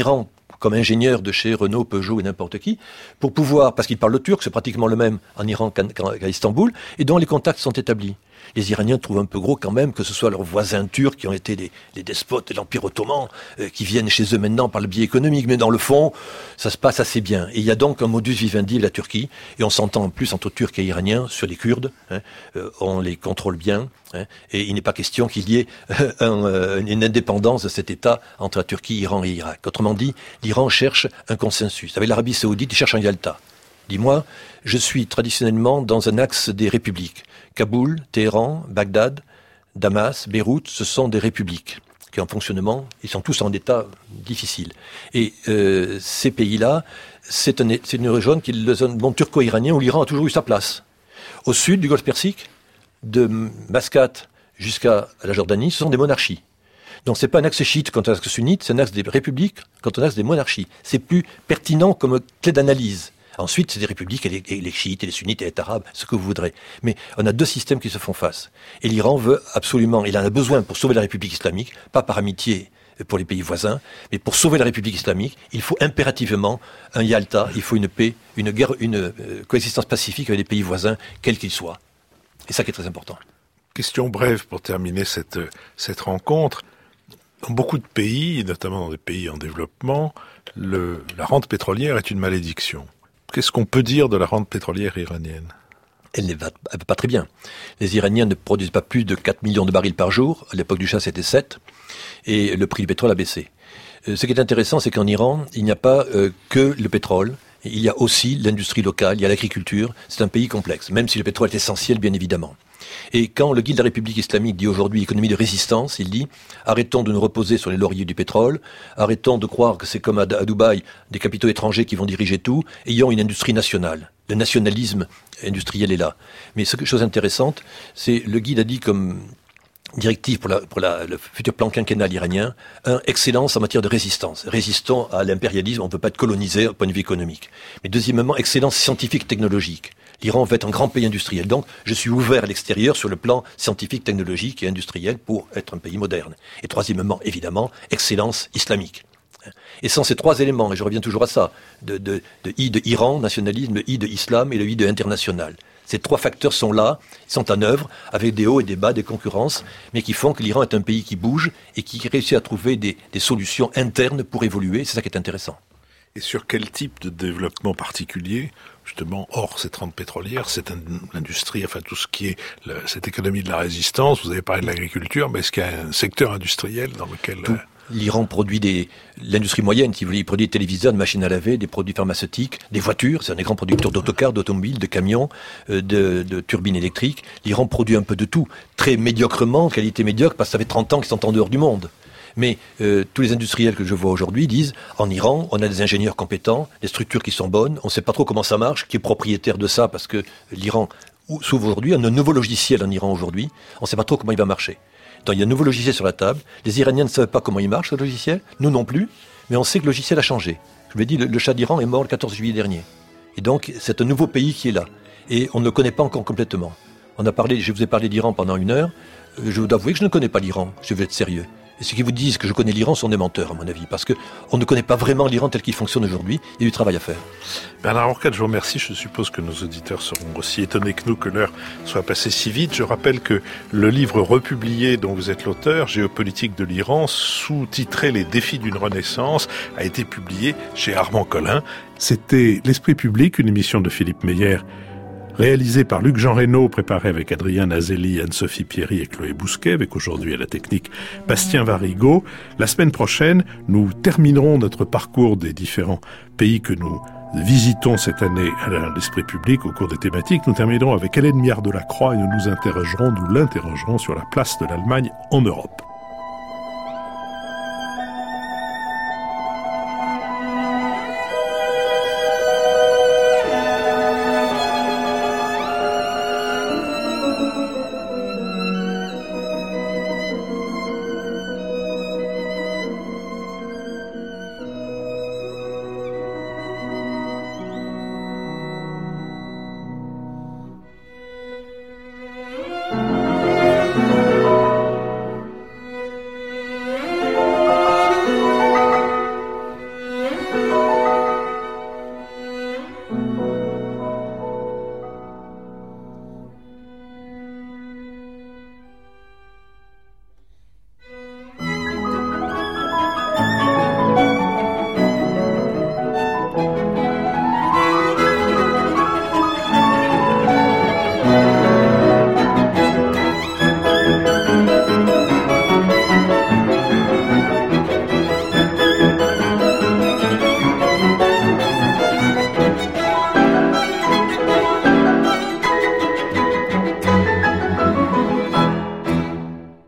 comme ingénieur de chez Renault, Peugeot et n'importe qui, pour pouvoir, parce qu'ils parlent le turc, c'est pratiquement le même en Iran qu'à, qu'à Istanbul, et dont les contacts sont établis. Les Iraniens trouvent un peu gros quand même que ce soit leurs voisins turcs qui ont été les, les despotes de l'Empire ottoman, euh, qui viennent chez eux maintenant par le biais économique. Mais dans le fond, ça se passe assez bien. Et il y a donc un modus vivendi de la Turquie. Et on s'entend en plus entre Turcs et Iraniens sur les Kurdes. Hein, euh, on les contrôle bien. Hein, et il n'est pas question qu'il y ait euh, un, euh, une indépendance de cet État entre la Turquie, Iran et Irak. Autrement dit, l'Iran cherche un consensus. Avec l'Arabie saoudite, il cherche un Yalta. Dis-moi, je suis traditionnellement dans un axe des républiques. Kaboul, Téhéran, Bagdad, Damas, Beyrouth, ce sont des républiques qui en fonctionnement, ils sont tous en état difficile. Et euh, ces pays-là, c'est, un, c'est une région qui est le zone bon, turco-iranien où l'Iran a toujours eu sa place. Au sud du Golfe Persique, de Mascate jusqu'à la Jordanie, ce sont des monarchies. Donc c'est pas un axe chiite contre un axe sunnite, c'est un axe des républiques contre un axe des monarchies. C'est plus pertinent comme clé d'analyse. Ensuite, c'est des républiques, et les, et les chiites, et les sunnites, et les arabes, ce que vous voudrez. Mais on a deux systèmes qui se font face. Et l'Iran veut absolument, il en a besoin pour sauver la République islamique, pas par amitié pour les pays voisins, mais pour sauver la République islamique, il faut impérativement un Yalta, il faut une paix, une guerre, une euh, coexistence pacifique avec les pays voisins, quels qu'ils soient. Et ça qui est très important. Question brève pour terminer cette, cette rencontre. Dans beaucoup de pays, notamment dans des pays en développement, le, la rente pétrolière est une malédiction. Qu'est-ce qu'on peut dire de la rente pétrolière iranienne ? Elle ne va pas très bien. Les Iraniens ne produisent pas plus de quatre millions de barils par jour. À l'époque du Shah, c'était sept. Et le prix du pétrole a baissé. Euh, ce qui est intéressant, c'est qu'en Iran, il n'y a pas euh, que le pétrole. Il y a aussi l'industrie locale, il y a l'agriculture. C'est un pays complexe, même si le pétrole est essentiel, bien évidemment. Et quand le guide de la République islamique dit aujourd'hui économie de résistance, il dit arrêtons de nous reposer sur les lauriers du pétrole, arrêtons de croire que c'est comme à, à Dubaï, des capitaux étrangers qui vont diriger tout, ayons une industrie nationale. Le nationalisme industriel est là. Mais ce chose intéressante, c'est le guide a dit comme directive pour, la, pour la, le futur plan quinquennal iranien, un, excellence en matière de résistance. Résistons à l'impérialisme, on ne peut pas être colonisé au point de vue économique. Mais deuxièmement, excellence scientifique technologique. L'Iran veut être un grand pays industriel. Donc, je suis ouvert à l'extérieur sur le plan scientifique, technologique et industriel pour être un pays moderne. Et troisièmement, évidemment, excellence islamique. Et sans ces trois éléments, et je reviens toujours à ça, de, de, de I de Iran, nationalisme, le I de islam et le I de international. Ces trois facteurs sont là, ils sont en œuvre, avec des hauts et des bas, des concurrences, mais qui font que l'Iran est un pays qui bouge et qui réussit à trouver des, des solutions internes pour évoluer. C'est ça qui est intéressant. Et sur quel type de développement particulier, justement, hors cette rente pétrolière, cette industrie, enfin tout ce qui est le, cette économie de la résistance, vous avez parlé de l'agriculture, mais est-ce qu'il y a un secteur industriel dans lequel... Tout. L'Iran produit des, l'industrie moyenne, si vous voulez, il produit des téléviseurs, des machines à laver, des produits pharmaceutiques, des voitures, c'est un des grands producteurs d'autocars, d'automobiles, de camions, euh, de, de turbines électriques. L'Iran produit un peu de tout, très médiocrement, qualité médiocre, parce que ça fait trente ans qu'ils sont en dehors du monde. Mais euh, tous les industriels que je vois aujourd'hui disent, en Iran, on a des ingénieurs compétents, des structures qui sont bonnes, on ne sait pas trop comment ça marche, qui est propriétaire de ça, parce que l'Iran s'ouvre aujourd'hui, on a un nouveau logiciel en Iran aujourd'hui, on ne sait pas trop comment il va marcher. Donc il y a un nouveau logiciel sur la table, les Iraniens ne savent pas comment il marche ce logiciel, nous non plus, mais on sait que le logiciel a changé. Je vous l'ai dit, le, le Shah d'Iran est mort le quatorze juillet dernier. Et donc c'est un nouveau pays qui est là. Et on ne le connaît pas encore complètement. On a parlé, je vous ai parlé d'Iran pendant une heure, je dois avouer que je ne connais pas l'Iran, je vais être sérieux. Et ceux qui vous disent que je connais l'Iran sont des menteurs, à mon avis, parce qu'on ne connaît pas vraiment l'Iran tel qu'il fonctionne aujourd'hui. Il y a du travail à faire. Bernard Orcade, je vous remercie. Je suppose que nos auditeurs seront aussi étonnés que nous que l'heure soit passée si vite. Je rappelle que le livre republié dont vous êtes l'auteur, Géopolitique de l'Iran, sous-titré Les défis d'une renaissance, a été publié chez Armand Collin. C'était L'Esprit public, une émission de Philippe Meyer, réalisé par Luc-Jean Reynaud, préparé avec Adrien Nazelli, Anne-Sophie Pierry et Chloé Bousquet, avec aujourd'hui à la technique Bastien Varigo. La semaine prochaine, nous terminerons notre parcours des différents pays que nous visitons cette année à l'Esprit public au cours des thématiques. Nous terminerons avec Hélène Miard de la Croix et nous nous interrogerons, nous l'interrogerons sur la place de l'Allemagne en Europe.